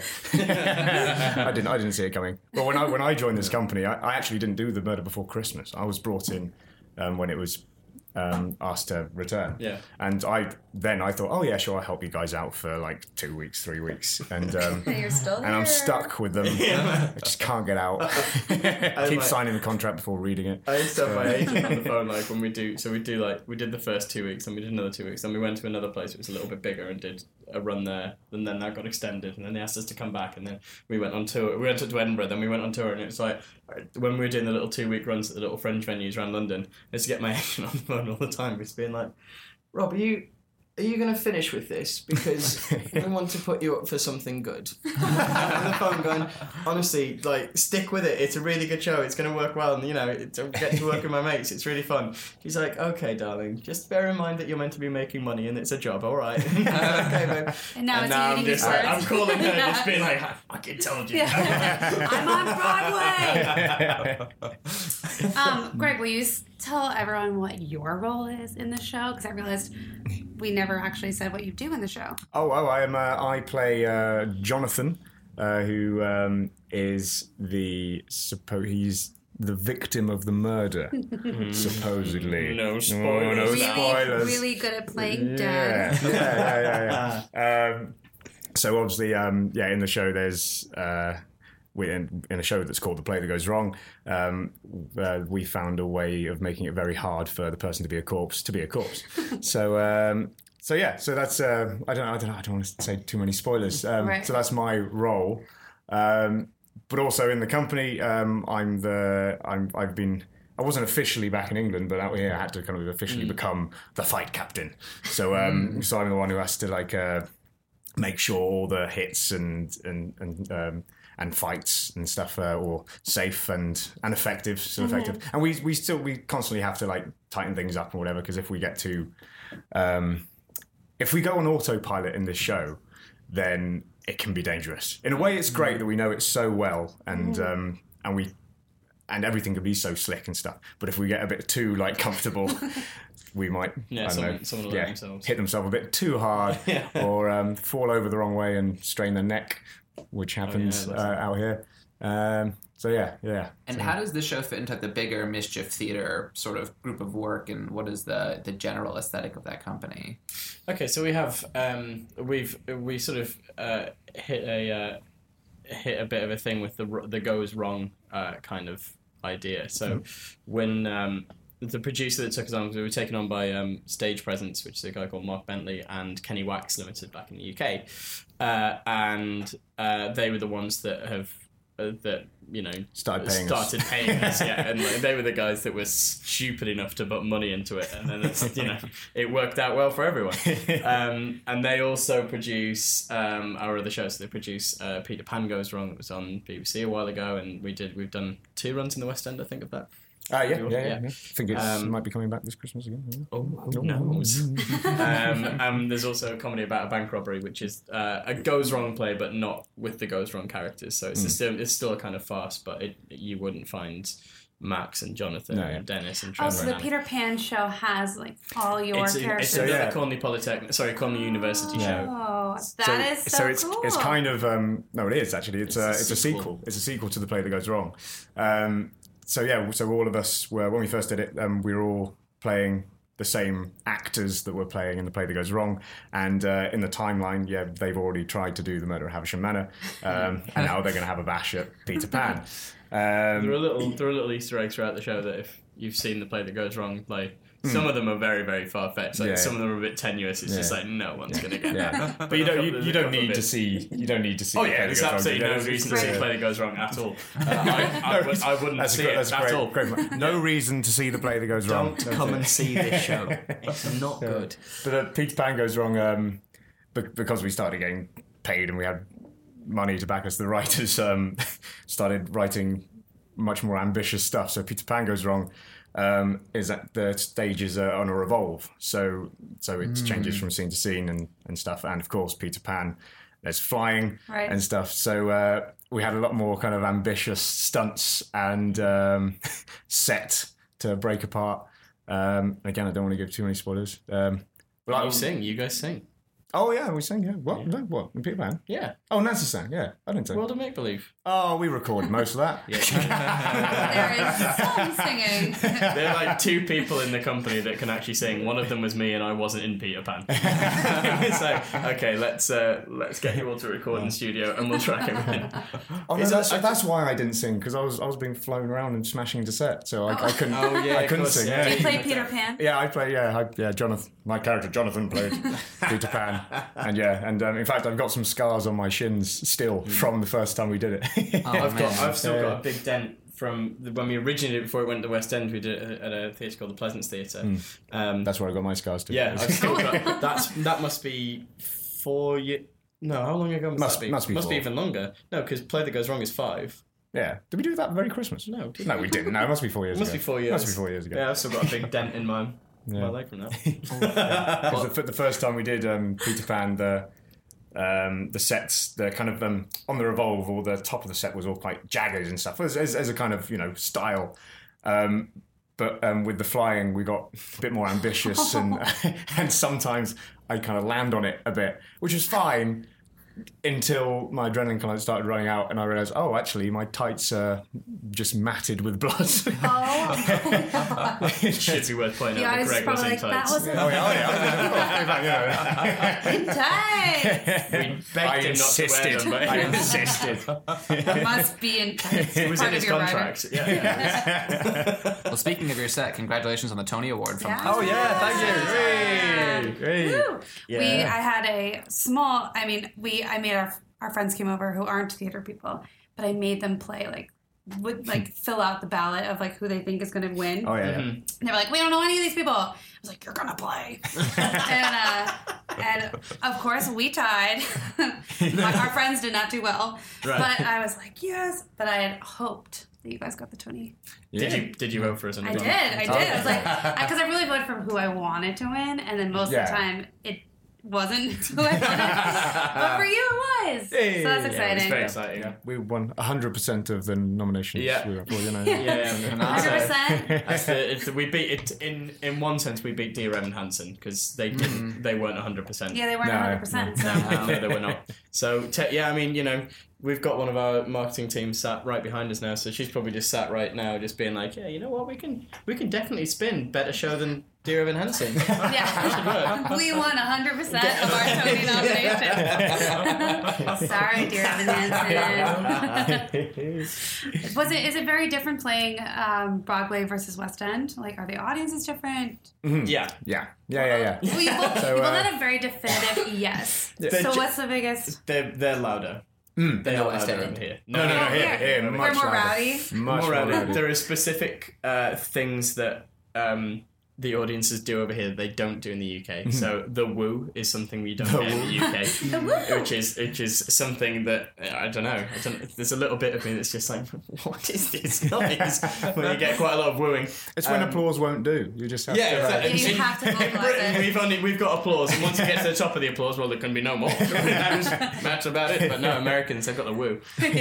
I didn't. I didn't see it coming. But when I when I joined this company, I, I actually didn't do the Murder Before Christmas. I was brought in um, when it was um, asked to return. Yeah. And I then I thought, oh yeah, sure, I'll help you guys out for like two weeks, three weeks, and um, And you're still and I'm here. stuck with them. I just can't get out. Keep like- signing the contract before reading it. I used to have my agent on the phone, like when we do. So we do like we did the first two weeks, then we did another two weeks, then we went to another place that was a little bit bigger and did a run there, and then that got extended, and then they asked us to come back, and then we went on tour. We went to Edinburgh, then we went on tour, and it's like when we were doing the little two week runs at the little fringe venues around London, I used to get my agent on the phone all the time, just being like, "Rob, are you?" Are you going to finish with this? Because we want to put you up for something good. On the phone going, honestly, like, stick with it. It's a really good show. It's going to work well. And, you know, it's, I get to work with my mates. It's really fun. He's like, okay, darling, just bear in mind that you're meant to be making money and it's a job, all right? Okay, babe. And now And it's now I'm eating just your like, words. I'm calling her, Yeah. just being like, I fucking told you. I'm on Broadway. um, Greg, will you s- tell everyone what your role is in the show? Because I realized we never actually said what you do in the show. Oh, oh, I am. Uh, I play uh, Jonathan, uh, who um, is the suppo- he's the victim of the murder, supposedly. No Oh, spoilers. no Really, spoilers. really good at playing Yeah, dead. yeah, yeah, yeah. yeah. um, so obviously, um, yeah, in the show, there's uh, we in, in a show that's called The Play That Goes Wrong. Um, uh, we found a way of making it very hard for the person to be a corpse to be a corpse. so. Um, So yeah, so that's uh, I don't know, I don't know, I don't want to say too many spoilers. Um, Right. So that's my role, um, but also in the company, um, I'm the I'm I've been I wasn't officially back in England, but out here I had to kind of officially become the fight captain. So um, so I'm the one who has to like uh, make sure all the hits and and and um, and fights and stuff, uh, or safe and and effective, still effective. And we we still we constantly have to like tighten things up and whatever, because if we get to um, if we go on autopilot in this show, then it can be dangerous. In a way, it's great that we know it so well, and um, and we and everything can be so slick and stuff. But if we get a bit too like comfortable, we might Yeah, I don't someone- know, someone will yeah, hurt themselves. hit themselves a bit too hard, or um, fall over the wrong way and strain their neck, which happens that's- uh, out here. Um, so yeah, yeah. And So- how does this show fit into the bigger Mischief Theater sort of group of work, and what is the the general aesthetic of that company? Okay, so we have um, we've we sort of uh, hit a uh, hit a bit of a thing with the the goes wrong uh, kind of idea. So when um, the producer that took us on, we were taken on by um, Stage Presence, which is a guy called Mark Bentley, and Kenny Wax Limited back in the U K, uh, and uh, they were the ones that have. Uh, that you know Started paying us. started paying us, yeah, and like, they were the guys that were stupid enough to put money into it, and then it's, you know it worked out well for everyone. Um, and they also produce um, our other shows. So they produce uh, Peter Pan Goes Wrong, that was on B B C a while ago, and we did we've done two runs in the West End, I think, of that. Uh, yeah, yeah, yeah, Yeah. yeah. I think it Um, might be coming back this Christmas again. Oh, who knows? um, and there's also a comedy about a bank robbery, which is uh, a goes wrong play, but not with the goes wrong characters. So it's Hmm. a still it's still a kind of farce, but it, you wouldn't find Max and Jonathan No, yeah. and Dennis and Oh, Trevor. so the and Peter Pan show has like all your it's, a, characters. it's another yeah. Cornell Polytechnic, sorry, Cornell University show. Oh, that is so, it's cool. it's kind of um, no, it is actually. It's, It's a a it's a sequel. sequel. It's a sequel to The Play That Goes Wrong. Um, so yeah, so all of us were when we first did it, um, we were all playing the same actors that were playing in The Play That Goes Wrong, and uh, in the timeline, yeah, they've already tried to do The Murder at Havisham Manor, um, and now they're going to have a bash at Peter Pan. Um, There are little there are little Easter eggs throughout the show that if you've seen the play that goes wrong, like some of them are very very far fetched. Like Yeah. some of them are a bit tenuous. It's just Yeah. like no one's gonna get yeah, that. but you don't you, There's a you don't couple of need to bits. see you don't need to see. Oh The yeah, Play That there's Goes Wrong. absolutely You no don't- reason to see yeah. a play that goes wrong at all. Uh, I, I, would, I wouldn't That's a see great, it that's a at great, all. great. No reason to see The Play That Goes Wrong. Don't come and see this show. It's not good. But uh, Peter Pan Goes Wrong um, be- because we started getting paid and we had money to back us. The writers um, started writing much more ambitious stuff. So Peter Pan Goes Wrong um, is that the stages are on a revolve. So so it changes from scene to scene and, and stuff. And of course, Peter Pan, there's flying Right. and stuff. So uh, we had a lot more kind of ambitious stunts and um, set to break apart. Um, again, I don't want to give too many spoilers. Um, but I- You sing. You guys sing. Oh yeah, we sang. Yeah, what? No, what? In Peter Pan? Yeah. Oh, Nancy sang. Yeah, I didn't sing. World of Make Believe. Oh, we recorded most of that. There is some singing. There are like two people in the company that can actually sing. One of them was me, and I wasn't in Peter Pan. It was like, okay, let's uh, let's get you all to record in the studio, and we'll track everything. Oh no, Is that's, that- that's why I didn't sing because I was I was being flown around and smashing into set, so I, I couldn't. Oh, yeah, I of couldn't course, sing. yeah. Yeah, You play Peter Pan. yeah, I play. Yeah, I, yeah. Jonathan, my character Jonathan played Peter Pan, and yeah, and um, in fact, I've got some scars on my shins still from the first time we did it. Oh, I've got, man. I've still Yeah. got a big dent from the, when we originated before it went to West End. We did it at a theatre called the Pleasance Theatre. Um, That's where I got my scars too. yeah, I've still got that's that must be four years. No, how long ago must, Must- that be? must be four. even longer. No, because Play That Goes Wrong is five. yeah. Did we do that very Christmas? No, did No, we didn't. No, it must be four years It must ago. be four years. Must be four years ago. Yeah, I've still got a big dent in my my leg from that. Because the, the first time we did um, Peter Pan, the um, the sets, the kind of um, on the revolve, or the top of the set was all quite jagged and stuff, as, as, as a kind of you know style. Um, but um, with the flying, we got a bit more ambitious, and and sometimes I kind of land on it a bit, which was fine until my adrenaline kind of started running out, and I realised, oh, actually, my tights are just matted with blood. Oh, Should be worth pointing yeah, out I that was Greg was probably in like, that tights. was Oh yeah, oh yeah. I mean, tight. We begged him not to wear them, but I insisted. Must be in tight. it was Part in of his your contract. Yeah, yeah. Well, speaking of your set, congratulations on the Tony Award from Yeah. last Oh yeah, thank you. Great, great. Woo. Yeah. We I had a small. I mean, we I made our our friends came over who aren't theater people, but I made them play like would like fill out the ballot of like who they think is going to win. Oh yeah, yeah. And they were like, we don't know any of these people. I was like, you're gonna play. and uh, and of course we tied. My, our friends did not do well, Right. but I was like, yes. But I had hoped that you guys got the twenty. Did you did you vote for us? On I the did, ballot? I did. I was like, because I, I really voted for who I wanted to win, and then most Yeah. of the time it wasn't who I wanted. But for you, it was. Hey. So that's Yeah, It's exciting. very exciting. Yeah. We won one hundred percent of the nominations. Yeah. we were for, you know. Yeah, yeah. one hundred percent. That's the, it's, we beat it in in one sense. We beat Dear Evan Hansen because they didn't. They weren't one hundred percent. Yeah, they weren't No, one hundred percent. So. No, no, they were not. So te- yeah, I mean, you know, we've got one of our marketing team sat right behind us now, so she's probably just sat right now, just being like, yeah, you know what, we can we can definitely spin better show than Dear Evan Hansen. Yeah, we won one hundred percent of our Tony nomination. Sorry, dear Evan Hansen. Was it? Is it very different playing um, Broadway versus West End? Like, are the audiences different? Yeah. Yeah, yeah, yeah, yeah. Well, you both, So, you both uh, had a very definitive yes. They're So ju- what's the biggest? They're they're louder. Mm. They No are West louder End. over here. No, no, no, Oh, here, yeah. here, We're much more louder. rowdy. Much More rowdy. louder. There are specific uh, things that um, the audiences do over here that they don't do in the U K. So the woo is something we don't The get in the woo. U K, which is which is something that I don't know. I don't, there's a little bit of me that's just like, what is this noise? When you get quite a lot of wooing. It's when Um, applause won't do. You just have Yeah, to. uh, exactly. You In- have to in vocalize Britain, it. we've only we've got applause, and once you get to the top of the applause, well, there can be no more. that's, that's about it. But no, Americans, they've got the woo.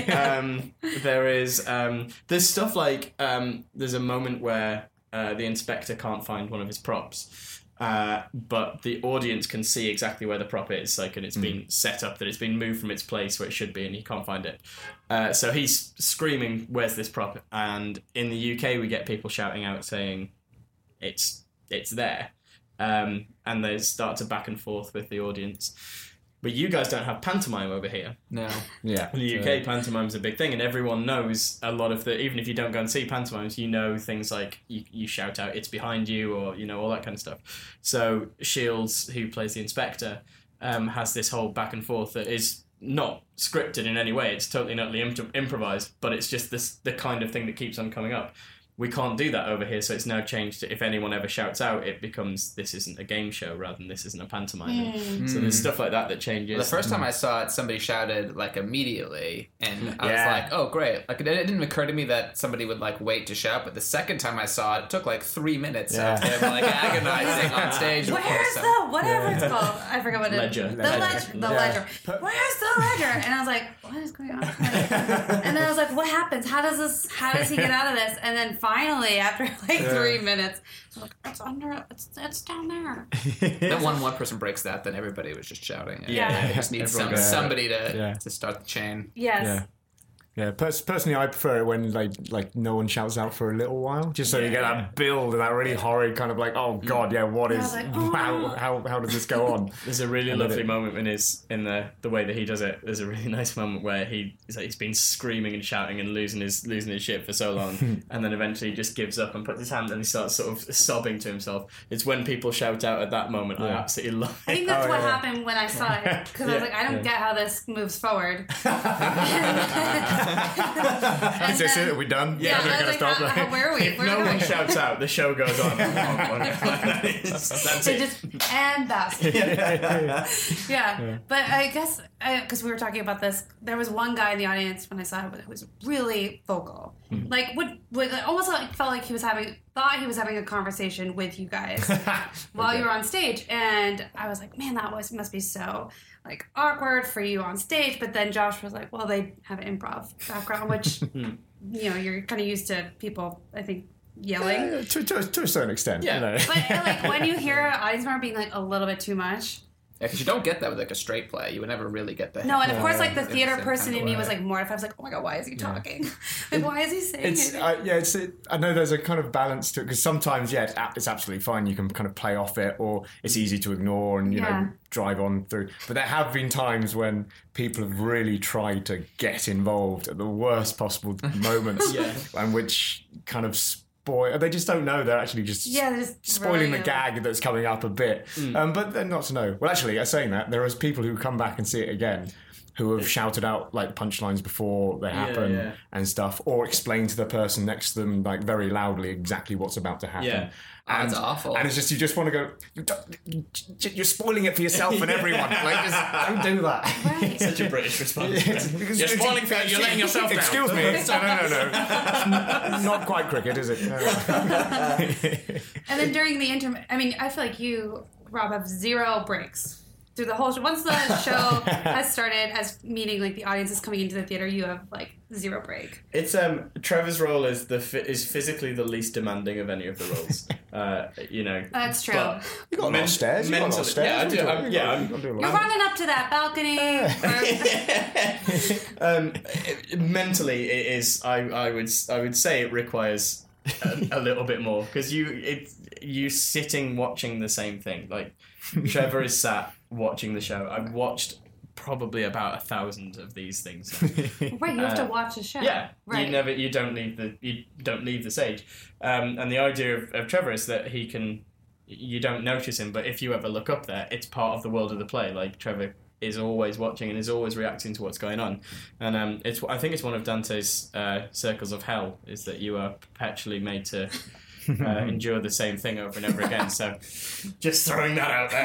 Um, there is um, there's stuff like um, there's a moment where uh, the inspector can't find one of his props. Uh, but the audience can see exactly where the prop is, like, and it's been set up that it's been moved from its place where it should be, and he can't find it. Uh, so he's screaming, "Where's this prop?" And in the U K, we get people shouting out saying, "It's it's there," um, and they start to back and forth with the audience. But you guys don't have pantomime over here. No. yeah. In the U K, pantomime's a big thing, and everyone knows a lot of the. Even if you don't go and see pantomimes, you know things like you, you shout out, "It's behind you," or you know all that kind of stuff. So Shields, who plays the inspector, um, has this whole back and forth that is not scripted in any way. It's totally not im- improvised, but it's just this the kind of thing that keeps on coming up. We can't do that over here, so it's now changed to if anyone ever shouts out, it becomes this isn't a game show rather than this isn't a pantomime. Mm. So there's stuff like that that changes. The first time I saw it, somebody shouted like immediately, and I Yeah. was like, "Oh, great!" Like it, it didn't occur to me that somebody would like wait to shout. But the second time I saw it, it took like three minutes Yeah. of him like agonizing on stage. before Where's some- the whatever it's called? I forgot what it is. Ledger. The Ledger. ledger. The Yeah. ledger. Where's the ledger? And I was like, what is going on? And then I was like, what happens? How does this? How does he get out of this? And then finally, after like Yeah. three minutes, I was like, it's under. It's it's down there. Then one one person breaks that, then everybody was just shouting. Yeah. You just need some, Everyone goes, somebody to Yeah. to start the chain. Yes. Yeah. Yeah, pers- personally, I prefer it when like like no one shouts out for a little while, just so you get that build and that really horrid kind of like, oh god, yeah, what I is was like, oh. how, how how does this go on? There's a really And then lovely it- moment in his in the the way that he does it. There's a really nice moment where he he's like he's been screaming and shouting and losing his losing his shit for so long, and then eventually he just gives up and puts his hand and he starts sort of sobbing to himself. It's when people shout out at that moment. I Yeah. absolutely love I it. think that's Oh, what yeah. happened when I saw it because I was Yeah. like, I don't Yeah. get how this moves forward. Is this it? Are we done? Yeah, we're I gonna was like, how, how, where are we? If Where no are we one going? shouts out, the show goes on. That's It it. just and that's yeah. But I guess because we were talking about this, there was one guy in the audience when I saw it who was really vocal, like would would like, almost like felt like he was having thought he was having a conversation with you guys while Okay. you were on stage, and I was like, man, that was must be so like awkward for you on stage. But then Josh was like, well, they have an improv background, which you know you're kind of used to people, I think, yelling. Uh, to, to, to a certain extent, Yeah. you know. But like when you hear an audience member being like a little bit too much. Yeah, because you don't get that with like a straight play. You would never really get that. No, and of course, like the in the theater same person kind in of me way. was like mortified. I was like, oh my god, why is he talking? Like, why is he saying It's it? uh, yeah, it's it, I know there's a kind of balance to it because sometimes yeah, it's, a- it's absolutely fine. You can kind of play off it, or it's easy to ignore and you Yeah. know drive on through. But there have been times when people have really tried to get involved at the worst possible moments, Yeah. and which kind of spoil. They just don't know they're actually just Yeah, they're just spoiling the really- gag that's coming up a bit. Um, but then not to know. Well, actually, uh, saying that, there is people who come back and see it again. who have shouted out like punchlines before they happen yeah. and stuff, or explain to the person next to them like very loudly exactly what's about to happen. Yeah. Oh, And, that's awful. and it's just, you just want to go, you don't, you- you're spoiling it for yourself and everyone. Like, just don't do that. Right. Such a British response. Because- You're spoiling for you're letting yourself down. Excuse me. No, no, no, no. Not quite cricket, is it? No. And then during the interm, I mean, I feel like you, Rob, have zero breaks through the whole show. Once the show has started, as meaning like the audience is coming into the theater, you have like zero break. It's um Trevor's role is the fi- is physically the least demanding of any of the roles. uh, you know. That's true. But You got a lot men- of stairs. You got a lot of mentally- yeah, I stairs. do. I'm, yeah, I'm, You're running up to that balcony. or- um, it- mentally, it is. I, I would I would say it requires a, a little bit more because you it you sitting watching the same thing. Like Trevor is sat watching the show. I've watched probably about a thousand of these things. right, you have to Uh, watch the show. Yeah, Right. you never you don't leave the you don't leave the stage. Um, and the idea of, of Trevor is that he can. You don't notice him, but if you ever look up there, it's part of the world of the play. Like Trevor is always watching and is always reacting to what's going on, and um, it's I think it's one of Dante's uh, circles of hell is that you are perpetually made to uh, endure the same thing over and over again. So, just throwing that out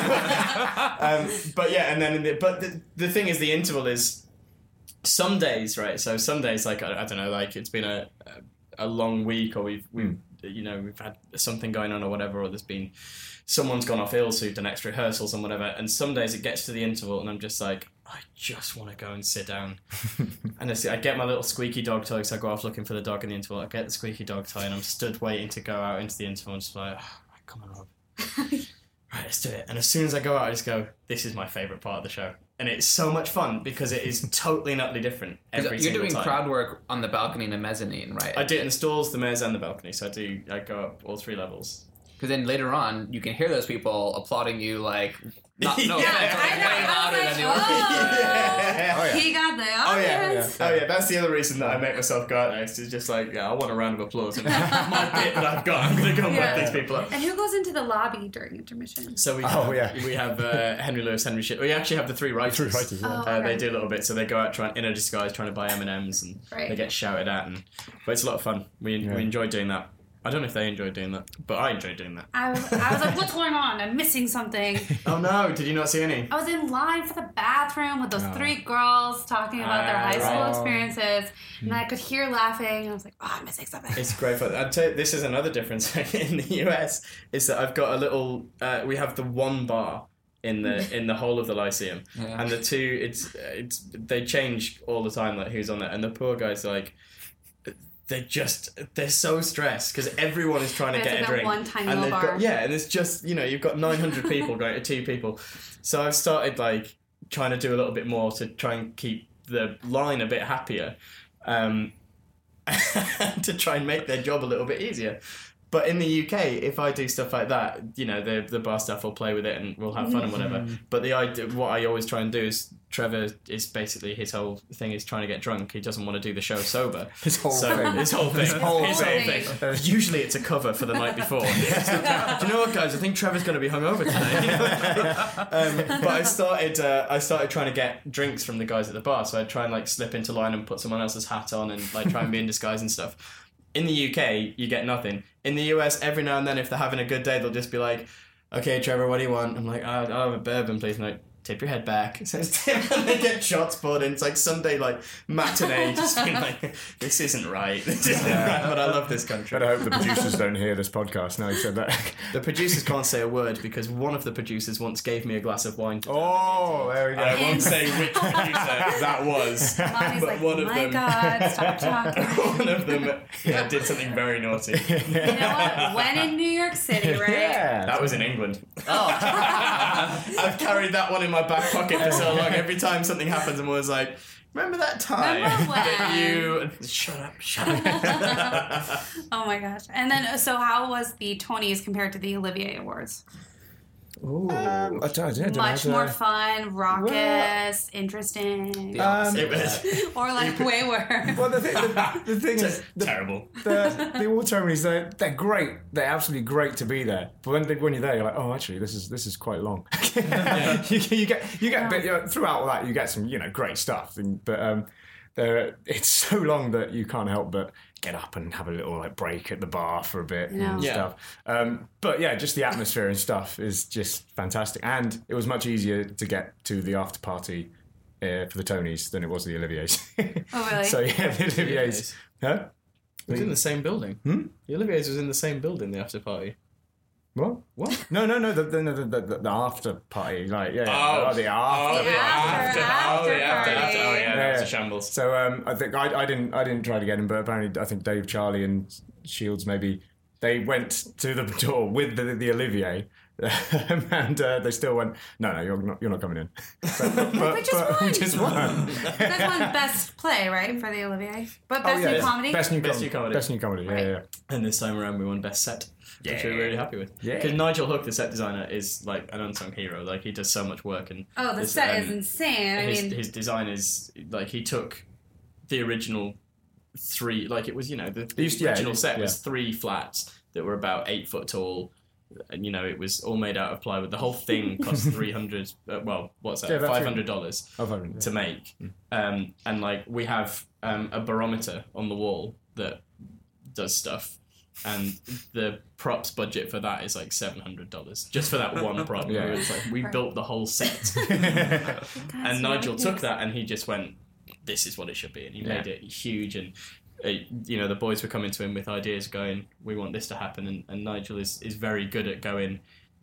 there. um, but yeah, and then in the, but the, the thing is, the interval is some days, right? So some days, like I, I don't know, like it's been a a, a long week, or we've we've you know we've had something going on or whatever, or there's been someone's gone off ill, so you've done extra rehearsals and whatever. And some days it gets to the interval, and I'm just like, I just want to go and sit down. And I, see, I get my little squeaky dog toy, so I go off looking for the dog in the interval. I get the squeaky dog toy, and I'm stood waiting to go out into the interval, and just like, oh, right, come on, Rob. Right, let's do it. And as soon as I go out, I just go, this is my favourite part of the show. And it's so much fun because it is totally and utterly different every You're single doing time. crowd work on the balcony and the mezzanine, right? I do it in the stalls, the mares, and the balcony. So I do. I go up all three levels. Because then later on, you can hear those people applauding you like, not, no, Yeah, offense, I like, know. way I louder was than like, they were. Yeah. Oh, yeah. He got the Oh yeah, audience. oh yeah. That's the other reason that I make myself go out next. Is just like, yeah, I want a round of applause. And my bit that I've got, I'm gonna go and Yeah. wrap these people up. And who goes into the lobby during intermission? So we, Oh, have, yeah. we have uh, Henry Lewis, Henry Ship. We actually have the three writers. Three writers, yeah. Oh, Uh, they okay. do a little bit, so they go out trying in a disguise, trying to buy M and M's, and Right. they get shouted at. And but it's a lot of fun. We Yeah. we enjoy doing that. I don't know if they enjoy doing that, but I enjoy doing that. I was, I was like, what's going on? I'm missing something. Oh no! Did you not see any? I was in line for the bathroom with those No. three girls talking about their Ah, high school right. experiences, and I could hear laughing, and I was like, oh, I'm missing something. It's great fun. I'd tell you, this is another difference in the U S is that I've got a little. Uh, we have the one bar in the in the whole of the Lyceum, Yeah. and the two. It's it's they change all the time, like who's on it, and the poor guys like. They just they're so stressed because everyone is trying to It's get like a that drink, one tiny and little they've bar. got yeah, and it's just you know you've got nine hundred people going to two people, so I've started like trying to do a little bit more to try and keep the line a bit happier, um, to try and make their job a little bit easier. But in the U K, if I do stuff like that, you know, the the bar staff will play with it and we'll have fun and whatever. But the idea, what I always try and do is, Trevor is basically his whole thing is trying to get drunk. He doesn't want to do the show sober. His whole so, thing. His whole thing. His whole His thing. thing. Usually it's a cover for the night before. Do you know what, guys? I think Trevor's going to be hungover today. um, but I started, uh, I started trying to get drinks from the guys at the bar. So I'd try and like slip into line and put someone else's hat on and like try and be in disguise and stuff. In the U K, you get nothing. In the U S, every now and then, if they're having a good day, they'll just be like, "Okay, Trevor, what do you want?" I'm like, "I'll, I'll have a bourbon, please." And like, tip your head back. So it's tip, and they get shots poured in. It's like Sunday, like matinee, just being like, "This isn't right. This isn't right." But I love this country. But I hope the producers don't hear this podcast. No, you said that. The producers can't say a word because one of the producers once gave me a glass of wine. To Oh, there we go. I won't say which producer that was. Mommy's but like, one oh of my them- God, stop talking. One of them yeah, did something very naughty. You know what? When in New York City, right? Yeah. That was in England. Oh. I've carried that one in my back pocket for so long. Every time something happens, I'm always like, remember that time Remember that when?" you... Shut up, shut up. Oh my gosh. And then, so how was the Tonys compared to the Olivier Awards? Um, I don't, I don't Much know. more fun, raucous, interesting, The opposite. It was or like way worse. Well, the thing, the, the thing is, the, terrible. the, the award ceremonies, they're, they're great. They're absolutely great to be there. But when, they, when you're there, you're like, oh, actually, this is this is quite long. you, you get you get a bit, you know, throughout all that, you get some you know great stuff. And, but um, they're- it's so long that you can't help but get up and have a little like break at the bar for a bit Yeah. and Yeah. stuff. Um, but yeah, just the atmosphere and stuff is just fantastic. And it was much easier to get to the after party uh, for the Tonys than it was the Olivier's. Oh, really? So yeah, the Olivier's. Huh? It was in the same building. Hmm? The Olivier's was in the same building, the after party. What? What? No, no, no. The the, the, the, the, the after party, like yeah, Oh. oh, the after. Oh, the after- after, after oh, the after, party. after. Oh, yeah, that was Yeah. a shambles. So um, I think I, I didn't I didn't try to get him, but apparently I think Dave, Charlie, and Shields maybe they went to the door with the, the Olivier, and uh, they still went. No, no, you're not you're not coming in. But, but, We just but we won. just won. That's one best play, right, for the Olivier, but Oh, best yeah, new yeah. comedy. Best new, Best com- new comedy. Best new comedy. Yeah, Right. yeah. And this time around, we won best set, which we're really happy with. Yeah. Because Nigel Hook, the set designer, is like an unsung hero. Like he does so much work, and Oh, the his, set um, is insane. I his, mean, his design is like he took the original three, like it was, you know, the, the used- yeah, original it- set was yeah. three flats that were about eight foot tall. And you know, it was all made out of plywood. The whole thing cost three hundred. Uh, well, what's Yeah, that? about Five hundred dollars Oh, fine, yeah. to make. Um, and like we have um, a barometer on the wall that does stuff, and the props budget for that is like seven hundred dollars just for that one prop. Yeah. It's like we built the whole set, and Nigel took that and he just went, "This is what it should be," and he made Yeah. it huge. And uh, you know, the boys were coming to him with ideas, going, "We want this to happen," and, and Nigel is is very good at going,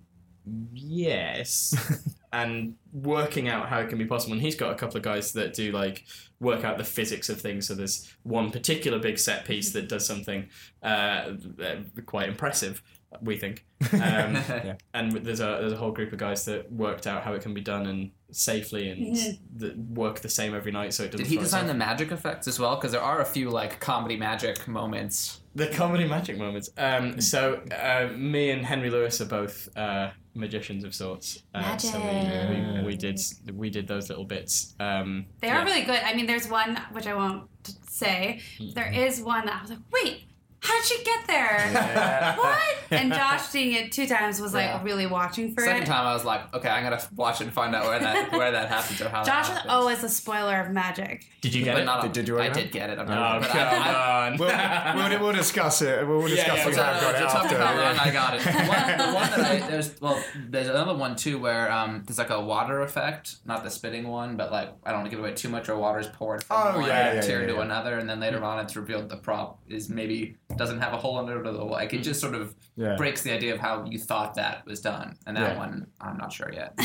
yes, and working out how it can be possible. And he's got a couple of guys that do like work out the physics of things. So there's one particular big set piece that does something uh, quite impressive, we think. Um, And there's a there's a whole group of guys that worked out how it can be done and safely and Mm-hmm. that work the same every night. So it doesn't. Did he throw us design off. the magic effects as well? Because there are a few like comedy magic moments. The comedy magic moments. Um, so uh, me and Henry Lewis are both uh, magicians of sorts. Uh, so we, we, we did we did those little bits. Um, they are yeah. really good. I mean, there's one which I won't t- say. There is one that I was like, wait, how did she get there? What? And Josh seeing it two times was like Yeah. really watching for Second it. time, I was like, okay, I'm gonna watch it and find out where that where that happens or how. Josh that is happens. always a spoiler of magic. Did you get But it? not Did- did you I already did get it. I'm Oh, not, but come I, I, on. We'll, we'll, we'll discuss it. We'll discuss yeah, it. so, I've got it You're talking after. about yeah. one, I got it. One, the one that I there's well, there's another one too where um there's like a water effect, not the spitting one, but like I don't want to give away too much. Where water's poured from Oh, one yeah, yeah, tier yeah, to yeah. another, and then later on it's revealed the prop is maybe doesn't have a hole under it, or like it just sort of Yeah. breaks the idea of how you thought that was done, and that Yeah. one I'm not sure yet.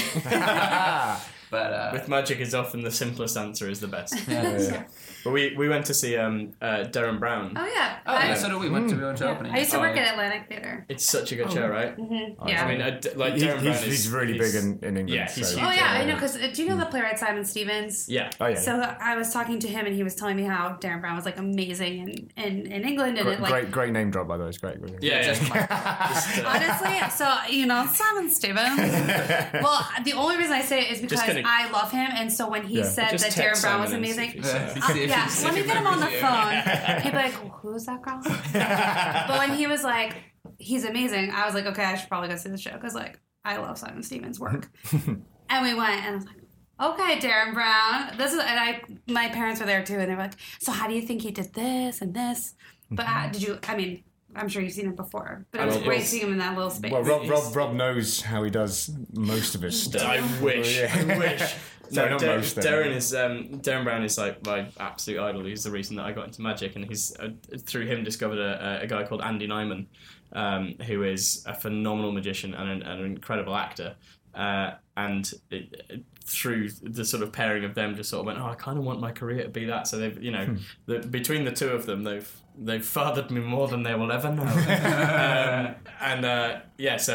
But uh, With magic is often the simplest answer is the best. yeah. Yeah. But we, we went to see um, uh, Darren Brown. Oh yeah. Oh, I, yeah, so do we. Went to we went to yeah. opening. I used to work Oh. at Atlantic Theater. It's such a good show, right? Mm-hmm. Yeah. I mean, uh, d- like He- Darren Brown he's, is he's really he's- big in, in England. Yeah, he's so- huge. oh yeah, I know. yeah. Because do you know the playwright Simon Stevens? Yeah. Oh yeah. So I was talking to him, and he was telling me how Darren Brown was like amazing in, in, in England, and great, it like great, great name drop by the way. It's great. Yeah, Just yeah. my- Just, uh, honestly. So you know Simon Stevens. Well, the only reason I say it is because gonna- I love him, and so when he Yeah. said Just that text Darren Brown was Simon and see amazing, if he says. See Uh, if yeah, he- let me if get him on the remembers you. phone. He'd be like, "Who's that girl?" But when he was like, "He's amazing," I was like, "Okay, I should probably go see the show," because like I love Simon Stevens' work. And we went, and I was like, "Okay, Darren Brown." This is, and I, my parents were there too, and they were like, "So how do you think he did this and this?" But uh, did you? I mean, I'm sure you've seen him before, but it I was mean, it great was- seeing him in that little space. Well, Rob, Rob, Rob knows how he does most of his stuff. I wish. Yeah. I wish. So No, not Dar- most then. Darren is um, Darren Brown is like my absolute idol. He's the reason that I got into magic, and he's uh, through him discovered a, a guy called Andy Nyman, um, who is a phenomenal magician and an, and an incredible actor. Uh, and it, it, through the sort of pairing of them, just sort of went, oh, I kind of want my career to be that. So they've, you know, Hmm. the, between the two of them, they've they've fathered me more than they will ever know. um, and uh, yeah, so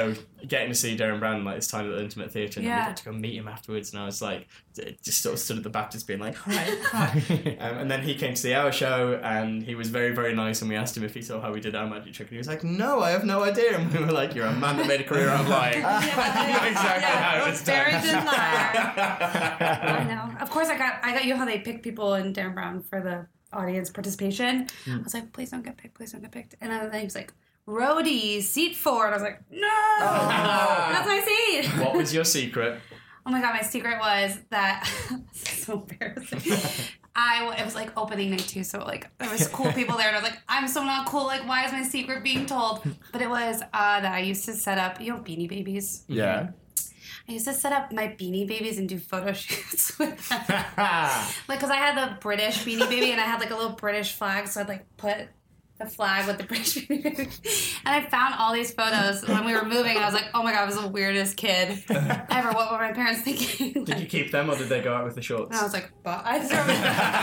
getting to see Darren Brown in like this tiny little intimate theatre, and Yeah. then we got to go meet him afterwards, and I was like, d- just sort of stood at the back, just being like, hi, hi. um, and then he came to see our show, and he was very, very nice, and we asked him if he saw how we did our magic trick, and he was like, no, I have no idea, and we were like, you're a man that made a career out of lying. Yeah, yeah, exactly yeah. how it was Very done. good liar. I know. Of course, I got I got you how they pick people in Darren Brown for the audience participation. I was like, please don't get picked, please don't get picked. And then he was like, roadie, seat four. And I was like, no, that's my seat. What was your secret? Oh my god, my secret was that this is so embarrassing. I it was like opening night too, so like there was cool people there, and I was like, I'm so not cool. Like, why is my secret being told? But it was uh, that I used to set up, you know, Beanie Babies. Yeah. I used to set up my Beanie Babies and do photo shoots with them. Like, because I had the British Beanie Baby and I had like a little British flag, so I'd like put the flag with the British Beanie Baby. And I found all these photos when we were moving, and I was like, oh my god, I was the weirdest kid ever. What were my parents thinking? Did you keep them, or did they go out with the shorts? And I was like, but I just remember.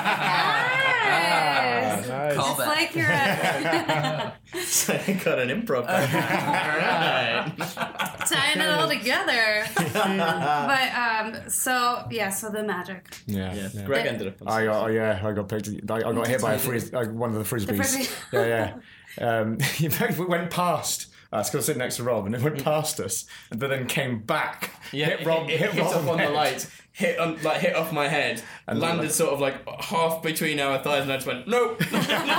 Yes. Nice. Call It's back. like you're a So you got an improv program. Alright. tying it all together. But um, so yeah, so the magic. Yeah. Yeah. yeah. Greg ended up on I got, oh, yeah, I got picked. I, I got hit by a fris- like one of the frisbees. frisbee. Yeah, yeah. Um, in fact, we went past. I was going to sit next to Rob, and it went past us, but then came back. Yeah, hit Rob, it, it, hit, hit Rob up on the head. light, hit on, like hit off my head, And landed like- sort of like half between our thighs, and I just went nope. And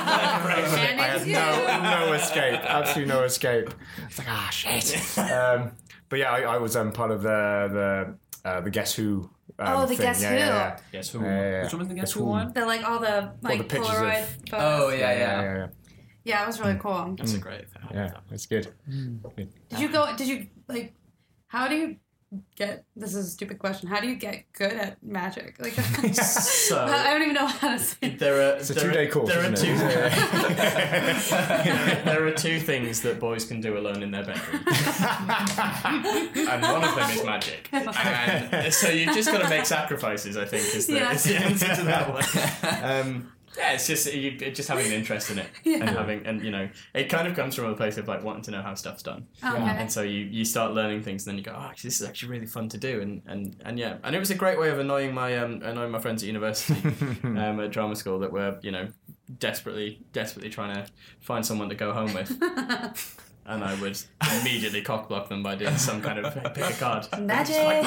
I it's had you. no, no escape. Absolutely no escape. It's like, ah, shit. um, but yeah, I, I was um, part of the the uh, the Guess Who. Um, Oh, the thing. Guess yeah, Who. Yeah, yeah. Yes, Who? Yeah, yeah, yeah. Which one was the Guess Guess Who Who. one? The like all the like the pictures Polaroid of- photos. Oh yeah, Yeah, yeah. yeah, yeah. Yeah, it was really cool. that's a great thing. Yeah, it's good. Good. Did you go? Did you like? How do you get? This is a stupid question. How do you get good at magic? Like, So I don't even know how to say. there are It's a there two-day are, course, There are isn't two. it? there are two things that boys can do alone in their bedroom, and one of them is magic. And so you just got to make sacrifices. I think is the, Yeah. is the answer to that one. Um, yeah, it's just you, it's just having an interest in it, Yeah. and having and you know it kind of comes from a place of like wanting to know how stuff's done. Okay. And so you, you start learning things, and then you go, oh, actually, this is actually really fun to do, and, and, and yeah, and it was a great way of annoying my um, annoying my friends at university, um, at drama school that were you know desperately desperately trying to find someone to go home with, and I would immediately cockblock them by doing some kind of pick a card. Magic. and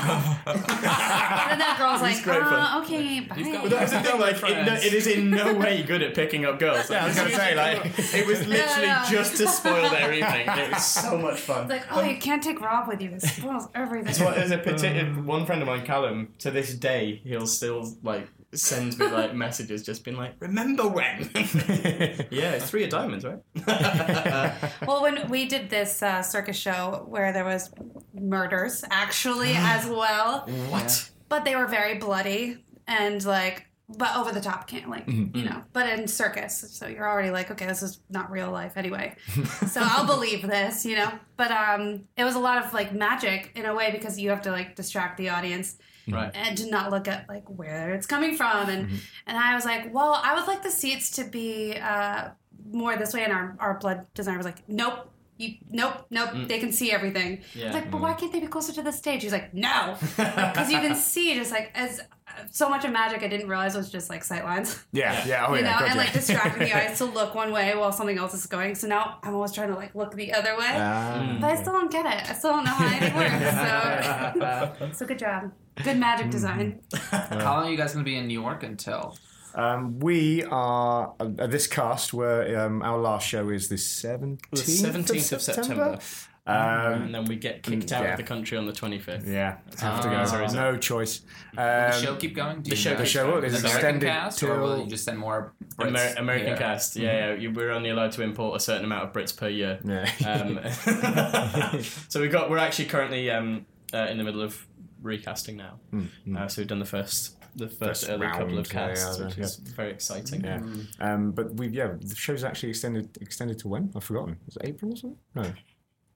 then that girl's like, great fun. uh, okay, bye. But that's the thing, like, it, no, it is in no way good at picking up girls. Like, I was gonna say, like- it was literally Yeah, no. just to spoil their evening. It was so much fun. It's like, oh, you can't take Rob with you. It spoils everything. So there's a particular one friend of mine, Callum. To this day, he'll still like send me like messages, just being like, "Remember when?" Yeah, it's three of diamonds, right? Well, when we did this uh, circus show where there was murders actually as well, What? but they were very bloody and like, but over the top, can't like you know. But in circus, so you're already like, okay, this is not real life anyway. So I'll believe this, you know. But um, it was a lot of like magic in a way because you have to like distract the audience. Right. And to not look at like where it's coming from, and Mm-hmm. and I was like, well, I would like the seats to be uh, more this way, and our our blood designer was like, nope, you, nope, nope, Mm. they can see everything. Yeah. I was like, but why can't they be closer to the stage? He's like, no, because you can see just like as so much of magic I didn't realize was just like sight lines. Yeah, yeah, oh You yeah, know, gotcha. and like distracting the eyes to look one way while something else is going. So now I'm always trying to like look the other way. Ah. But I still don't get it. I still don't know how anything works. So, so good job. Good magic design. How long are you guys going to be in New York until? Um, we are uh, this cast. Where um, our last show is the seventeenth, The seventeenth of September. Um, And then we get kicked out yeah. of the country on the twenty-fifth. yeah, have to Ah. go. There is a- No choice. Um, the show keep going? Do the you show know? the show An is American extended cast, till or will you just send more Brits Amer- American here? cast, yeah, yeah. You, we're only allowed to import a certain amount of Brits per year. Yeah. Um, so we got. We're actually currently um, uh, in the middle of recasting now. Uh, so we've done the first, the first, First early couple round, of casts, yeah, yeah, which yeah. is very exciting. Yeah. Um, but we yeah, the show's actually extended extended to when? I've forgotten. Is it April or something? No.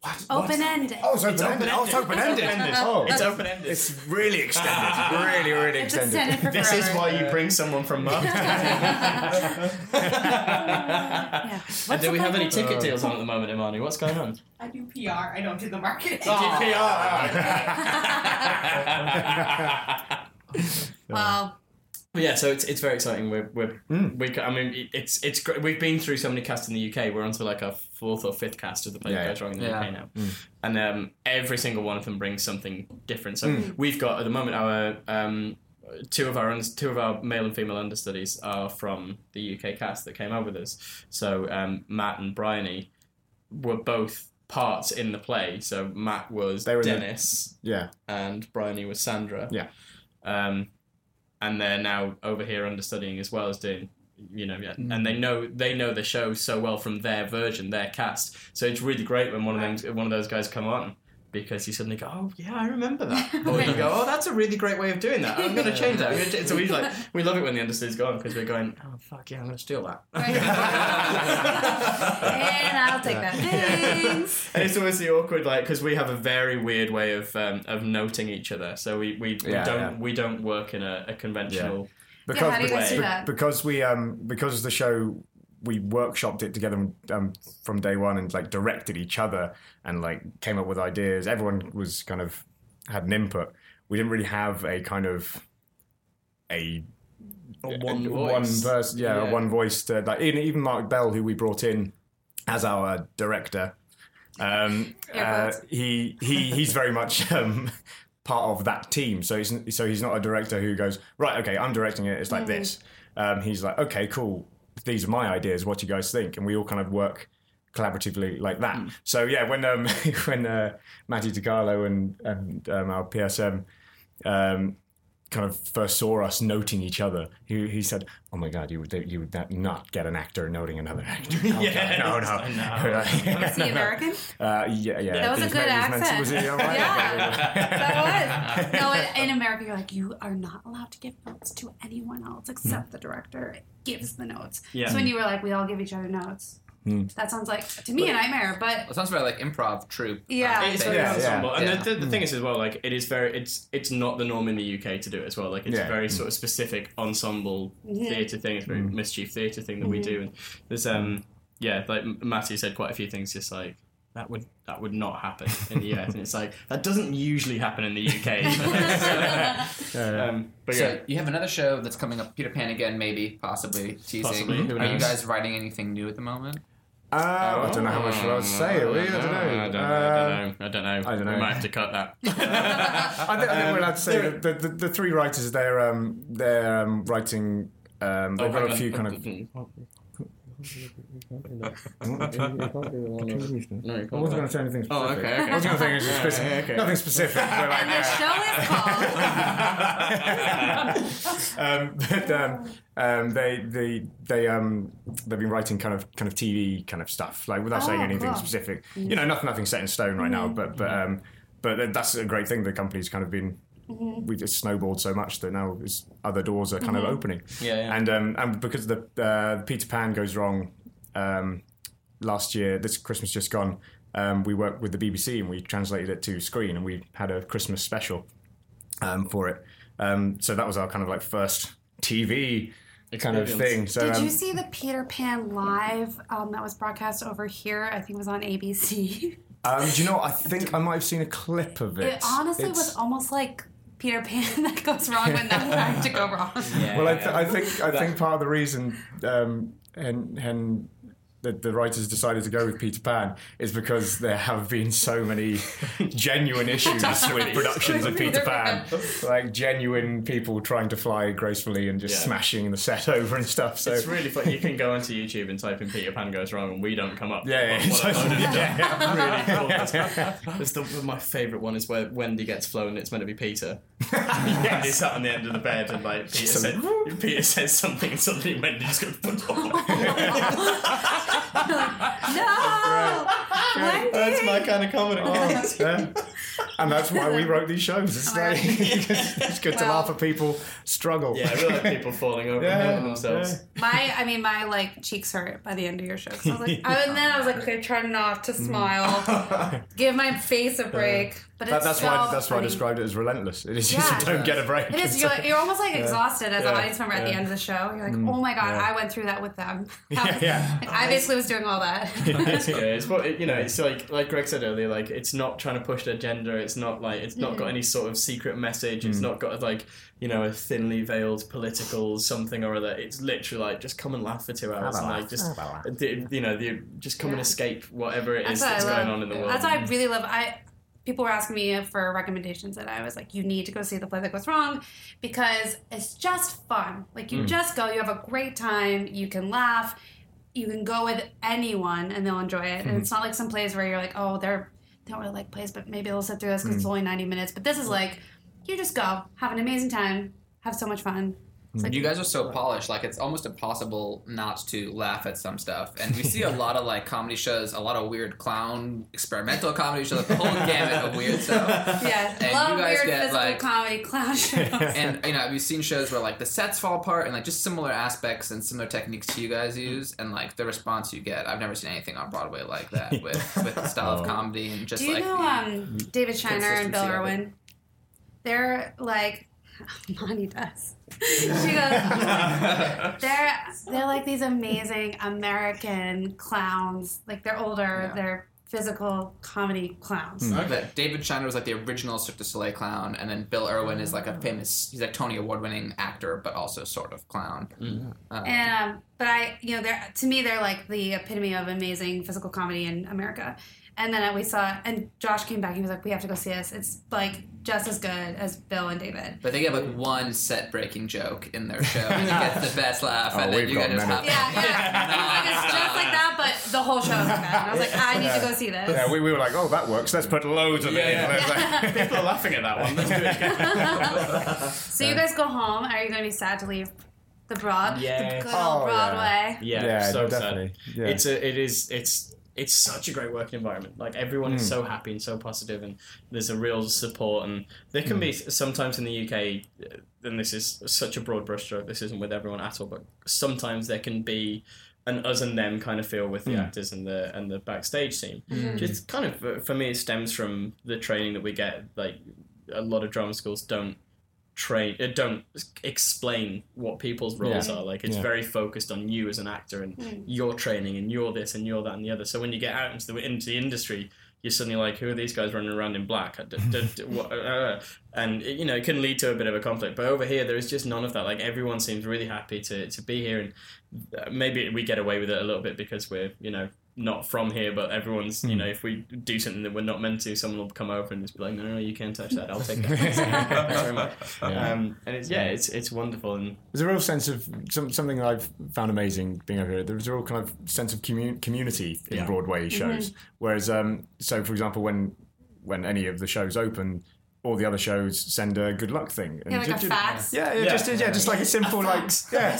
What? Open-ended. Oh, it's open-ended. Oh, it's open-ended. Oh, It's open-ended. It's really extended. really, really It's extended. extended for This is forever. why you bring someone from marketing. Yeah. And What's do we the have any point? ticket deals on at the moment, Imani? What's going on? I do P R. I don't do the marketing. G P R. Well, But yeah, so it's it's very exciting. We're we're we. I mean, it- it's it's great. We've been through so many casts in the U K. We're onto like our fourth or fifth cast of the Play Yeah. Goes Wrong in the Yeah. U K now, and um, every single one of them brings something different. So we've got at the moment our um, two of our un- two of our male and female understudies are from the U K cast that came over with us. So um, Matt and Bryony were both parts in the play. So Matt was They were in the- Dennis Yeah. and Bryony was Sandra. Yeah. Um, and they're now over here understudying as well as doing, you know, yeah. And they know they know the show so well from their version, their cast. So it's really great when one of them, one of those guys come on, because you suddenly go, oh yeah, I remember that, or you go, oh that's a really great way of doing that. I'm going to change that. I'm gonna ch-. So we like we love it when the understudies go on because we're going, oh fuck yeah, I'm going to steal that. and I'll take that. Thanks. And it's always the awkward, like, because we have a very weird way of um, of noting each other. So we, we, we Yeah, don't yeah. we don't work in a, a conventional. Because how do you guys do be- that? because we um because the show we workshopped it together um, from day one and like directed each other and like came up with ideas. Everyone was kind of had an input. We didn't really have a kind of a one a- voice. one person, yeah, Yeah. one voice. To, like even even Mark Bell, who we brought in as our director, um, Air uh, quotes. he he he's very much. Um, part of that team, so he's so he's not a director who goes, right, okay, I'm directing it, it's like this. Um, he's like, okay, cool, these are my ideas, what do you guys think? And we all kind of work collaboratively like that. So yeah, when um, when uh, Matty DiCarlo and and um, our P S M um, kind of first saw us noting each other, he, he said, oh my god, you would you would not get an actor noting another actor. Oh, Yeah, God, no, no. I know. Was he American? Uh, yeah, yeah. That was a He's good meant- he's meant to- accent. Was he all right? Yeah. That was. No, in, in America, you're like, you are not allowed to give notes to anyone else except the director gives the notes. Yeah. So when you were like, we all give each other notes. That sounds like, to me, a nightmare, but It sounds very like improv troupe. yeah. It's very Yeah, ensemble, yeah. and Yeah. the, the, the thing is as well, like it is very, it's it's not the norm in the U K to do it as well. Like it's Yeah. a very sort of specific ensemble theatre thing. It's a very mischief theatre thing that we do, and there's um yeah, like Matthew said quite a few things just like that would that would not happen in the U S, and it's like that doesn't usually happen in the U K. um, but So yeah. you have another show that's coming up, Peter Pan again, maybe, possibly teasing. Possibly, who Are you knows? guys writing anything new at the moment? Uh, I don't know how much we're allowed to say. Are we? I don't know. I don't know. Uh, I don't know. I don't know. I don't know. We might have to cut that. I think, I think we're allowed to say that the, the, the three writers, they're um, they're um, writing. Um, they've Oh, got hang a on. few kind of. No, you I can't. wasn't going to say anything specific. Oh, okay, okay. I was going to say anything specific. Yeah, okay. Nothing specific. But like, And the uh, show is called. um, but um, um, they they they um they've been writing kind of kind of T V kind of stuff, like without saying Oh, anything cool. specific. You know, nothing nothing set in stone right now. But but um but that's a great thing. The company's kind of been. We just snowballed so much that now it's, other doors are kind of opening. Yeah, yeah. And um and because the uh, Peter Pan Goes Wrong um last year, this Christmas just gone, um we worked with the B B C and we translated it to screen and we had a Christmas special um for it. Um so that was our kind of like first T V kind of thing. So Did um, you see the Peter Pan live um, that was broadcast over here? I think it was on A B C. um, do you know what? I think I might have seen a clip of it. It honestly It's- was almost like Peter Pan that goes wrong when nothing had to go wrong. Well, I, th- I think I think part of the reason um, and and the, the writers decided to go with Peter Pan is because there have been so many genuine issues with productions of Peter Pan, like genuine people trying to fly gracefully and just Yeah. smashing the set over and stuff. So It's really fun. You can go onto YouTube and type in Peter Pan Goes Wrong and we don't come up. yeah, yeah, What a load of yeah, yeah. really cool. There's the, my favourite one is where Wendy gets flown and it's meant to be Peter. Wendy sat on the end of the bed and like Peter said, Peter says something and suddenly Wendy just goes. No! Wendy! That's my kind of comedy. Yeah. And that's why we wrote these shows. It's, like, it's good to Well- laugh at people struggle. Yeah, we like people falling over Yeah, and hurting themselves. yeah. My, I mean, my like cheeks hurt by the end of your show. So I was like, I, and then I was like, okay, try not to smile, give my face a break. But That, it's that's so why that's why I funny. described it as relentless. It is just Yeah. you don't get a break. It is. It's You're, like- you're almost like exhausted as an Yeah. audience member at the Yeah. end of the show. You're like, oh my god, Yeah. I went through that with them. Yeah, yeah. Like, I basically was doing all that. yeah, it's what it, you know. It's like like Greg said earlier. Like it's not trying to push the agenda. It's not like it's not got any sort of secret message. It's not got like you know a thinly veiled political something or other. It's literally like just come and laugh for two hours and like just d- you know the, just come and Yeah. escape whatever it is That's that's what I going love. on in the world. That's what I really love. I people were asking me for recommendations, and I was like, you need to go see The Play That Goes Wrong because it's just fun. Like you just go, you have a great time, you can laugh, you can go with anyone, and they'll enjoy it. And it's not like some plays where you're like, oh, they're they don't really like plays, but maybe they'll sit through this because it's only ninety minutes. But this is like, you just go, have an amazing time, have so much fun. It's like, You guys are so polished, like it's almost impossible not to laugh at some stuff. And we see a lot of like comedy shows, a lot of weird clown, experimental comedy shows, like the whole gamut of weird stuff. yeah, And a lot you of guys weird get, physical like- comedy clown shows. And you know, we've seen shows where like the sets fall apart and like just similar aspects and similar techniques to you guys use, and like the response you get. I've never seen anything on Broadway like that with with the style of comedy and just Do you like know the, um, David Shiner and Bill consistency of it. Irwin? They're like, Monty does. She goes, they're they're like these amazing American clowns. Like they're older, Yeah. they're physical comedy clowns. But David Shiner was like the original Cirque du Soleil clown, and then Bill Irwin is like a famous, he's like Tony Award winning actor, but also sort of clown. Um, And um, but I, you know, they're to me they're like the epitome of amazing physical comedy in America. And then we saw, and Josh came back. He was like, "We have to go see this. It's like just as good as Bill and David." but they get like one set breaking joke in their show, and it gets the best laugh, Oh, and then we've you got guys just many. have Yeah, yeah. Like, it's just like that, but the whole show is bad. And I was like, I need to go see this. Yeah, we, we were like, oh, that works. Let's put loads of Yeah, it in. yeah. Let's, like- People are laughing at that one. Let's do it again. So you guys go home. Are you going to be sad to leave the broad, Yes. the good Oh, old yeah. Broadway? Yeah, Yeah, so definitely. sad. Yeah. It's a, it is, it's, it's such a great working environment. Like everyone is so happy and so positive, and there's a real support. And there can be sometimes in the U K, uh, and this is such a broad brushstroke. This isn't with everyone at all, but sometimes there can be an us and them kind of feel with the actors and the and the backstage team. Just kind of uh, for me, it stems from the training that we get. Like a lot of drama schools don't train uh, don't explain what people's roles Yeah. are. Like it's Yeah. very focused on you as an actor and your training and you're this and you're that and the other. So when you get out into the into the industry, you're suddenly like, who are these guys running around in black? D- d- d- what- uh, and you know it can lead to a bit of a conflict. But over here, there is just none of that. Like everyone seems really happy to to be here, and uh, maybe we get away with it a little bit because we're you know not from here, but everyone's you know if we do something that we're not meant to, someone will come over and just be like, no, no, you can't touch that. I'll take that. Thanks very much. Um, and it's yeah, it's it's wonderful and There's a real sense of some, something I've found amazing being over here. There's a real kind of sense of commu- community in Yeah. Broadway shows. Whereas, um, so for example, when when any of the shows open, all the other shows send a good luck thing. And Yeah, like ju- a ju- fax. Yeah, yeah, Yeah. just yeah, just like a simple like yeah,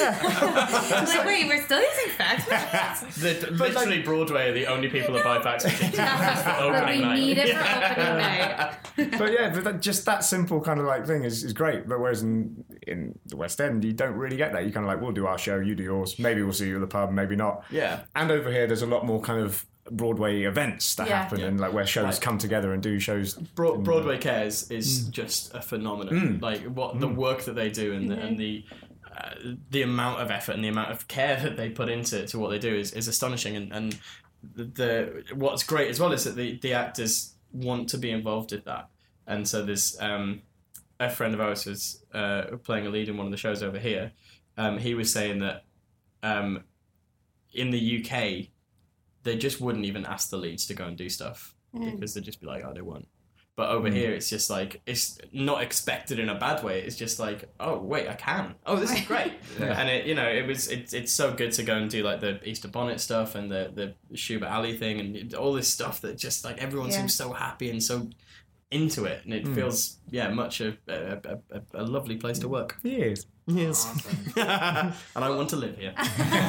I was like, wait, we're still using fax machines? the, literally Broadway are the only people that buy fax machines. For But opening we night. need it for opening night. but yeah, but that, just that simple kind of like thing is, is great. But whereas in in the West End, you don't really get that. You kind of like, we'll do our show, you do yours. Maybe we'll see you at the pub, maybe not. Yeah. And over here, there's a lot more kind of Broadway events that Yeah. happen, and like where shows Like- come together and do shows. Broad, Broadway Cares is just a phenomenon. Like what the work that they do and the, and the uh, the amount of effort and the amount of care that they put into to what they do is, is astonishing. And, and the, the what's great as well is that the, the actors want to be involved in that. And so there's um, a friend of ours who's uh, playing a lead in one of the shows over here. Um, he was saying that um, in the U K, they just wouldn't even ask the leads to go and do stuff because they'd just be like, oh, they won't. But over here, it's just like, it's not expected in a bad way. It's just like, oh, wait, I can. Oh, this is great. And it, you know, it was, it, it's so good to go and do like the Easter Bonnet stuff and the, the Schubert Alley thing and all this stuff that just like everyone Yeah. seems so happy and so into it, and it mm. feels yeah much a, a, a, a lovely place to work. Yes. Yes. Awesome. And I want to live here.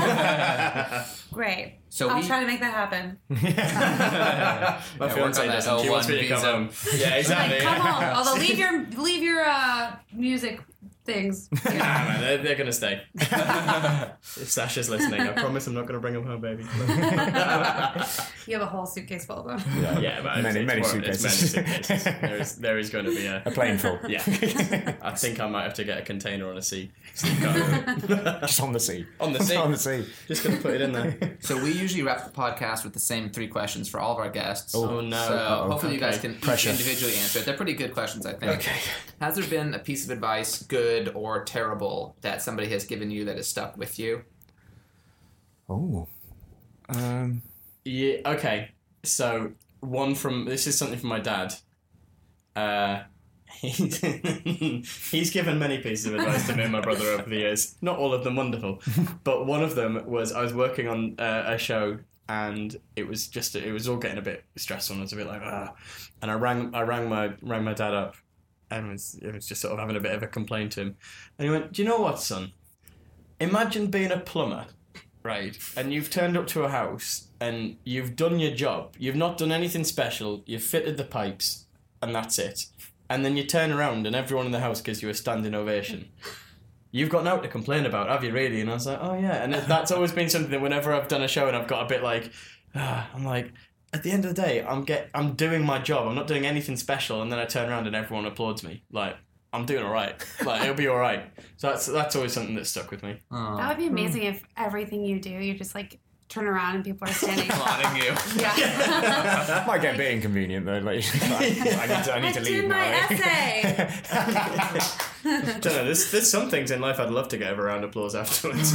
Great. So I'll we, try to make that happen. My yeah, fiance doesn't. She wants me to come home. Yeah, exactly. Like, come home. Although leave your leave your uh, music things. Nah, man, they're, they're gonna stay. If Sasha's listening, I promise I'm not gonna bring them home, baby. You have a whole suitcase full of them. Yeah, yeah, but many, it's, many it's suitcases. Many suitcases. There is, there is going to be a a plane full. Yeah, I think I might have to get a container on a sea. sea cargo. Just on the sea. On the sea. on the sea. Just gonna put it in there. So we usually wrap the podcast with the same three questions for all of our guests. Oh, no. So Uh-oh. hopefully you guys Okay. can each Pressure. individually answer it. They're pretty good questions, I think. Okay. Has there been a piece of advice, good or terrible, that somebody has given you that has stuck with you? Oh. Um. Yeah. Okay. So one from this is something from my dad. Uh, he's he's given many pieces of advice to me and my brother over the years. Not all of them wonderful, but one of them was I was working on uh, a show and it was just it was all getting a bit stressful and I was a bit like ah, and I rang I rang my rang my dad up and was it was just sort of having a bit of a complaint to him, and he went, "Do you know what, son? Imagine being a plumber." Right, and you've turned up to a house and you've done your job. You've not done anything special. You've fitted the pipes, and that's it. And then you turn around and everyone in the house gives you a standing ovation. You've got nothing to complain about, have you really? And I was like, oh yeah. And that's always been something that whenever I've done a show and I've got a bit like, ah, I'm like, at the end of the day, I'm get, I'm doing my job. I'm not doing anything special. And then I turn around and everyone applauds me. Like, I'm doing all right. Like, it'll be all right. So that's that's always something that's stuck with me. That would be amazing if everything you do, you just like turn around and people are standing. Applauding you. Yeah. Might get a bit inconvenient though. Like, I need to, I need I to did leave my now. essay. I don't know, there's, there's some things in life I'd love to get a round of applause afterwards.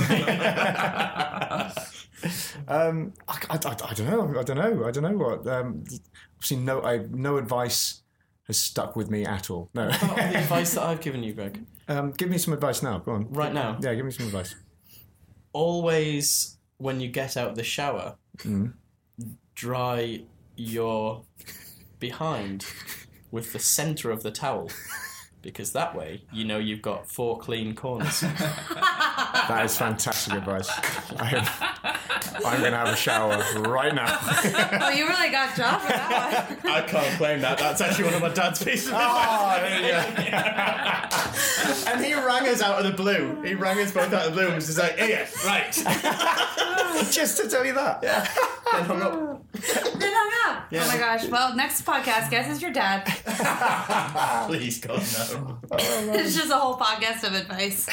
um, I, I, I, I don't know. I don't know. I don't know what. Um, obviously, no. I no advice has stuck with me at all. No. What the advice that I've given you, Greg? um, give me some advice now. Go on. Right now? Yeah, give me some advice. Always, when you get out of the shower, Mm. dry your behind with the centre of the towel. Because that way, you know you've got four clean corners. That is fantastic advice. I'm, I'm going to have a shower right now. Oh, you really got dropped for that one. I can't claim that. That's actually one of my dad's pieces of Oh, advice. there you go. And he rang us out of the blue. He rang us both out of the blue and was just like, yeah, right. Just to tell you that. Yeah. Then hung up. Then hung up. Yeah. Oh my gosh. Well, next podcast guest is your dad. Please, God, no. It's just a whole podcast of advice.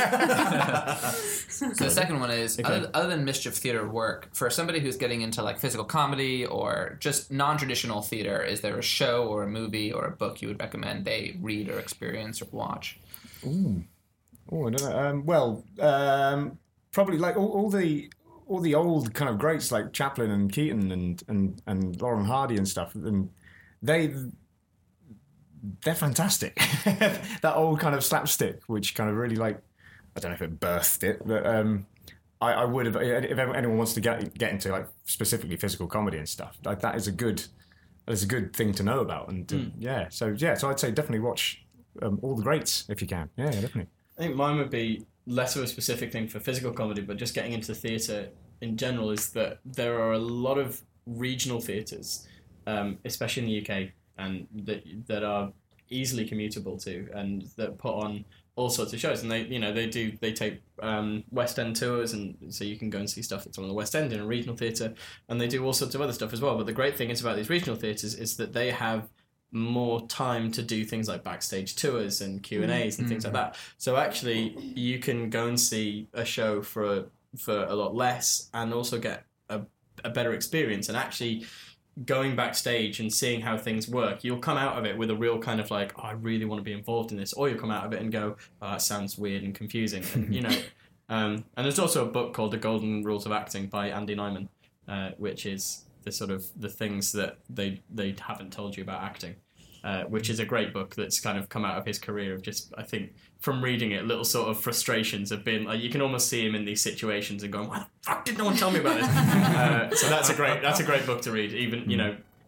So the second one is, other, other than mischief theater work, for somebody who's getting into like physical comedy or just non-traditional theater, is there a show or a movie or a book you would recommend they read or experience or watch? Ooh. Oh, I don't know. Um, well, um, probably like all, all the all the old kind of greats like Chaplin and Keaton and and, and Lauren Hardy and stuff, and they they're fantastic. That old kind of slapstick, which kind of really like, I don't know if it birthed it, but um, I, I would have, if anyone wants to get get into like specifically physical comedy and stuff, like that is a good that is a good thing to know about, and to, Mm. yeah, so yeah, so I'd say definitely watch um, all the greats if you can. Yeah, yeah, definitely. I think mine would be less of a specific thing for physical comedy, but just getting into theatre in general is that there are a lot of regional theatres, um, especially in the U K, and that that are easily commutable to, and that put on all sorts of shows. And they, you know, they do they take um, West End tours, and so you can go and see stuff that's on the West End in a regional theatre, and they do all sorts of other stuff as well. But the great thing is about these regional theatres is that they have more time to do things like backstage tours and Q and A's and things like that. So actually, you can go and see a show for for a lot less, and also get a, a better experience. And actually, going backstage and seeing how things work, you'll come out of it with a real kind of like, oh, I really want to be involved in this, or you'll come out of it and go, oh, that sounds weird and confusing, and you know. Um, and there's also a book called The Golden Rules of Acting by Andy Nyman, uh, which is the sort of the things that they they haven't told you about acting. Uh, which is a great book that's kind of come out of his career of just, I think, from reading it, little sort of frustrations have been, like, you can almost see him in these situations and going, why the fuck did no one tell me about this? uh, so that's a great that's a great book to read, even, you know,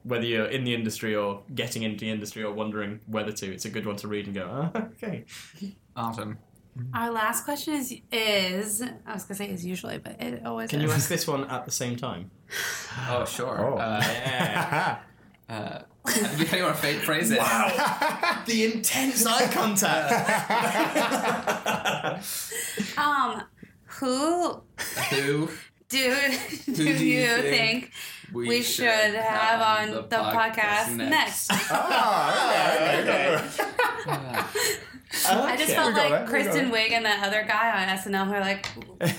whether you're in the industry or getting into the industry or wondering whether to, it's a good one to read and go, oh, okay. Awesome. Our last question is is I was gonna say is usually, but it always Can is. you ask this one at the same time? Oh, sure. Oh. Uh, Yeah. uh, how do you want to fa- phrase it? Wow. The intense eye contact. Um, who Who do do, do you you think, think we, should have on the, podcast, next? Ah, okay, I just felt We got like it, we Kristen got Wiig and that other guy on S N L who are like,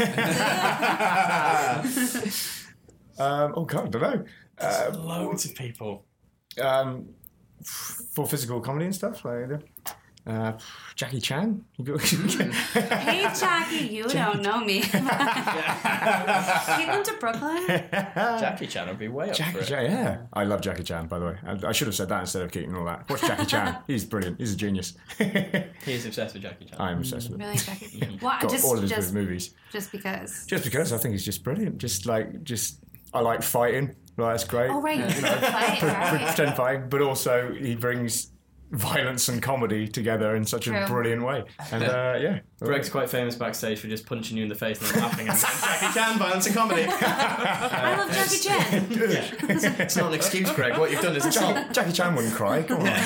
um, oh god, I don't know. Uh, Loads of people. um, for physical comedy and stuff, like uh, Jackie Chan. hey, Jackie, you don't know me. Keep them to Brooklyn. Jackie Chan would be way up Jackie for it. Chan, yeah. I love Jackie Chan, by the way. I, I should have said that instead of Keaton and all that. What's Jackie Chan? He's brilliant. He's a genius. He's obsessed with Jackie Chan. I am obsessed with him. Really, Jackie? Well, Got just, all of his just, movies. just because. Just because I think he's just brilliant. Just like, just, I like fighting. Right, that's great. Oh, right. You fight, right? Pretend fighting, but also he brings violence and comedy together in such a True. brilliant way. And uh, yeah. Greg's quite famous backstage for just punching you in the face and then laughing and saying, Jackie Chan, violence and comedy. I love Jackie Chan. It's not an excuse, Greg. What you've done is a job. Jackie, Jackie Chan wouldn't cry. Come on.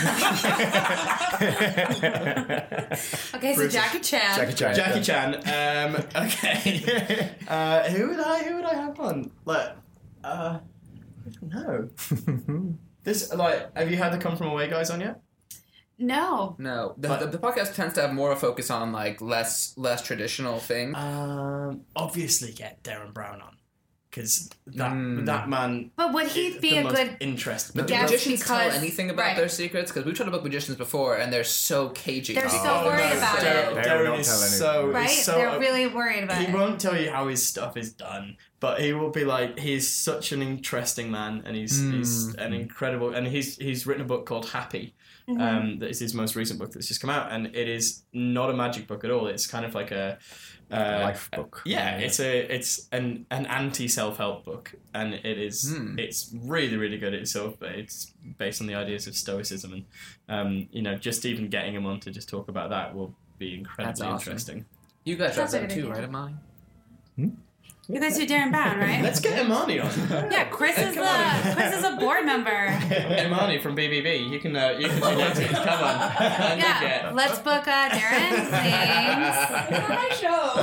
Okay, so Jackie Chan. Jackie Chan. Jackie Chan. Um, okay. Uh, who would I? Who would I have on? Like, uh, I don't know. This like, have you had the Come From Away guys on yet? No. No, the, But- the, the podcast tends to have more of a focus on like less less traditional things. Um, obviously get Darren Brown on because that Mm. that man. But would he is be the a most good interesting? But do Yes, magicians because- tell anything about right. their secrets? Because we've tried to book magicians before, and they're so cagey. They're so about worried it. about Darren, it. They will Darren not is tell anything. so right? is so They're really worried about He it. won't tell you how his stuff is done, but he will be like, he's such an interesting man, and he's he's an incredible, and he's he's written a book called Happy. Um, that is his most recent book that's just come out, and it is not a magic book at all. It's kind of like a uh, Life book. Yeah, it's a it's an an anti self help book, and it is Hmm. it's really really good. It's sort of, it's based on the ideas of Stoicism, and um, you know, just even getting him on to just talk about that will be incredibly That's awesome. interesting. You guys That's have a them good too, idea. right, Amani? You guys do Darren Brown, right? Let's get Imani on. Yeah, Chris is a Chris is a board member. Imani from B B B, you can uh, you can do next week. Come on. And you Yeah, get- let's book uh, Darren, please. my show.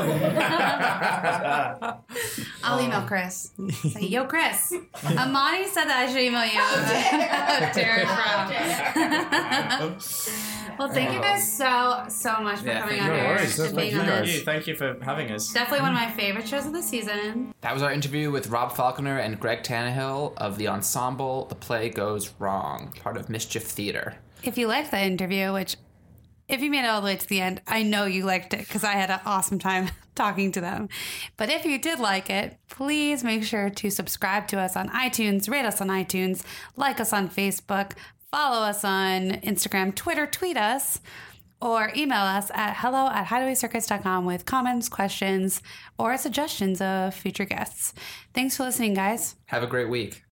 I'll email Chris. Say, yo, Chris. Amani said that I should email you about Darren Brown. Well, thank you guys so, so much for Yeah, coming thank on you. here No worries. and Thank being you on guys. Thank this. you, thank you for having us. Definitely one of my favorite shows of the season. That was our interview with Rob Falconer and Greg Tannehill of the ensemble The Play Goes Wrong, part of Mischief Theater. If you liked that interview, which if you made it all the way to the end, I know you liked it because I had an awesome time talking to them. But if you did like it, please make sure to subscribe to us on iTunes, rate us on iTunes, like us on Facebook, follow us on Instagram, Twitter, tweet us, or email us at hello at hideaway circus dot com with comments, questions, or suggestions of future guests. Thanks for listening, guys. Have a great week.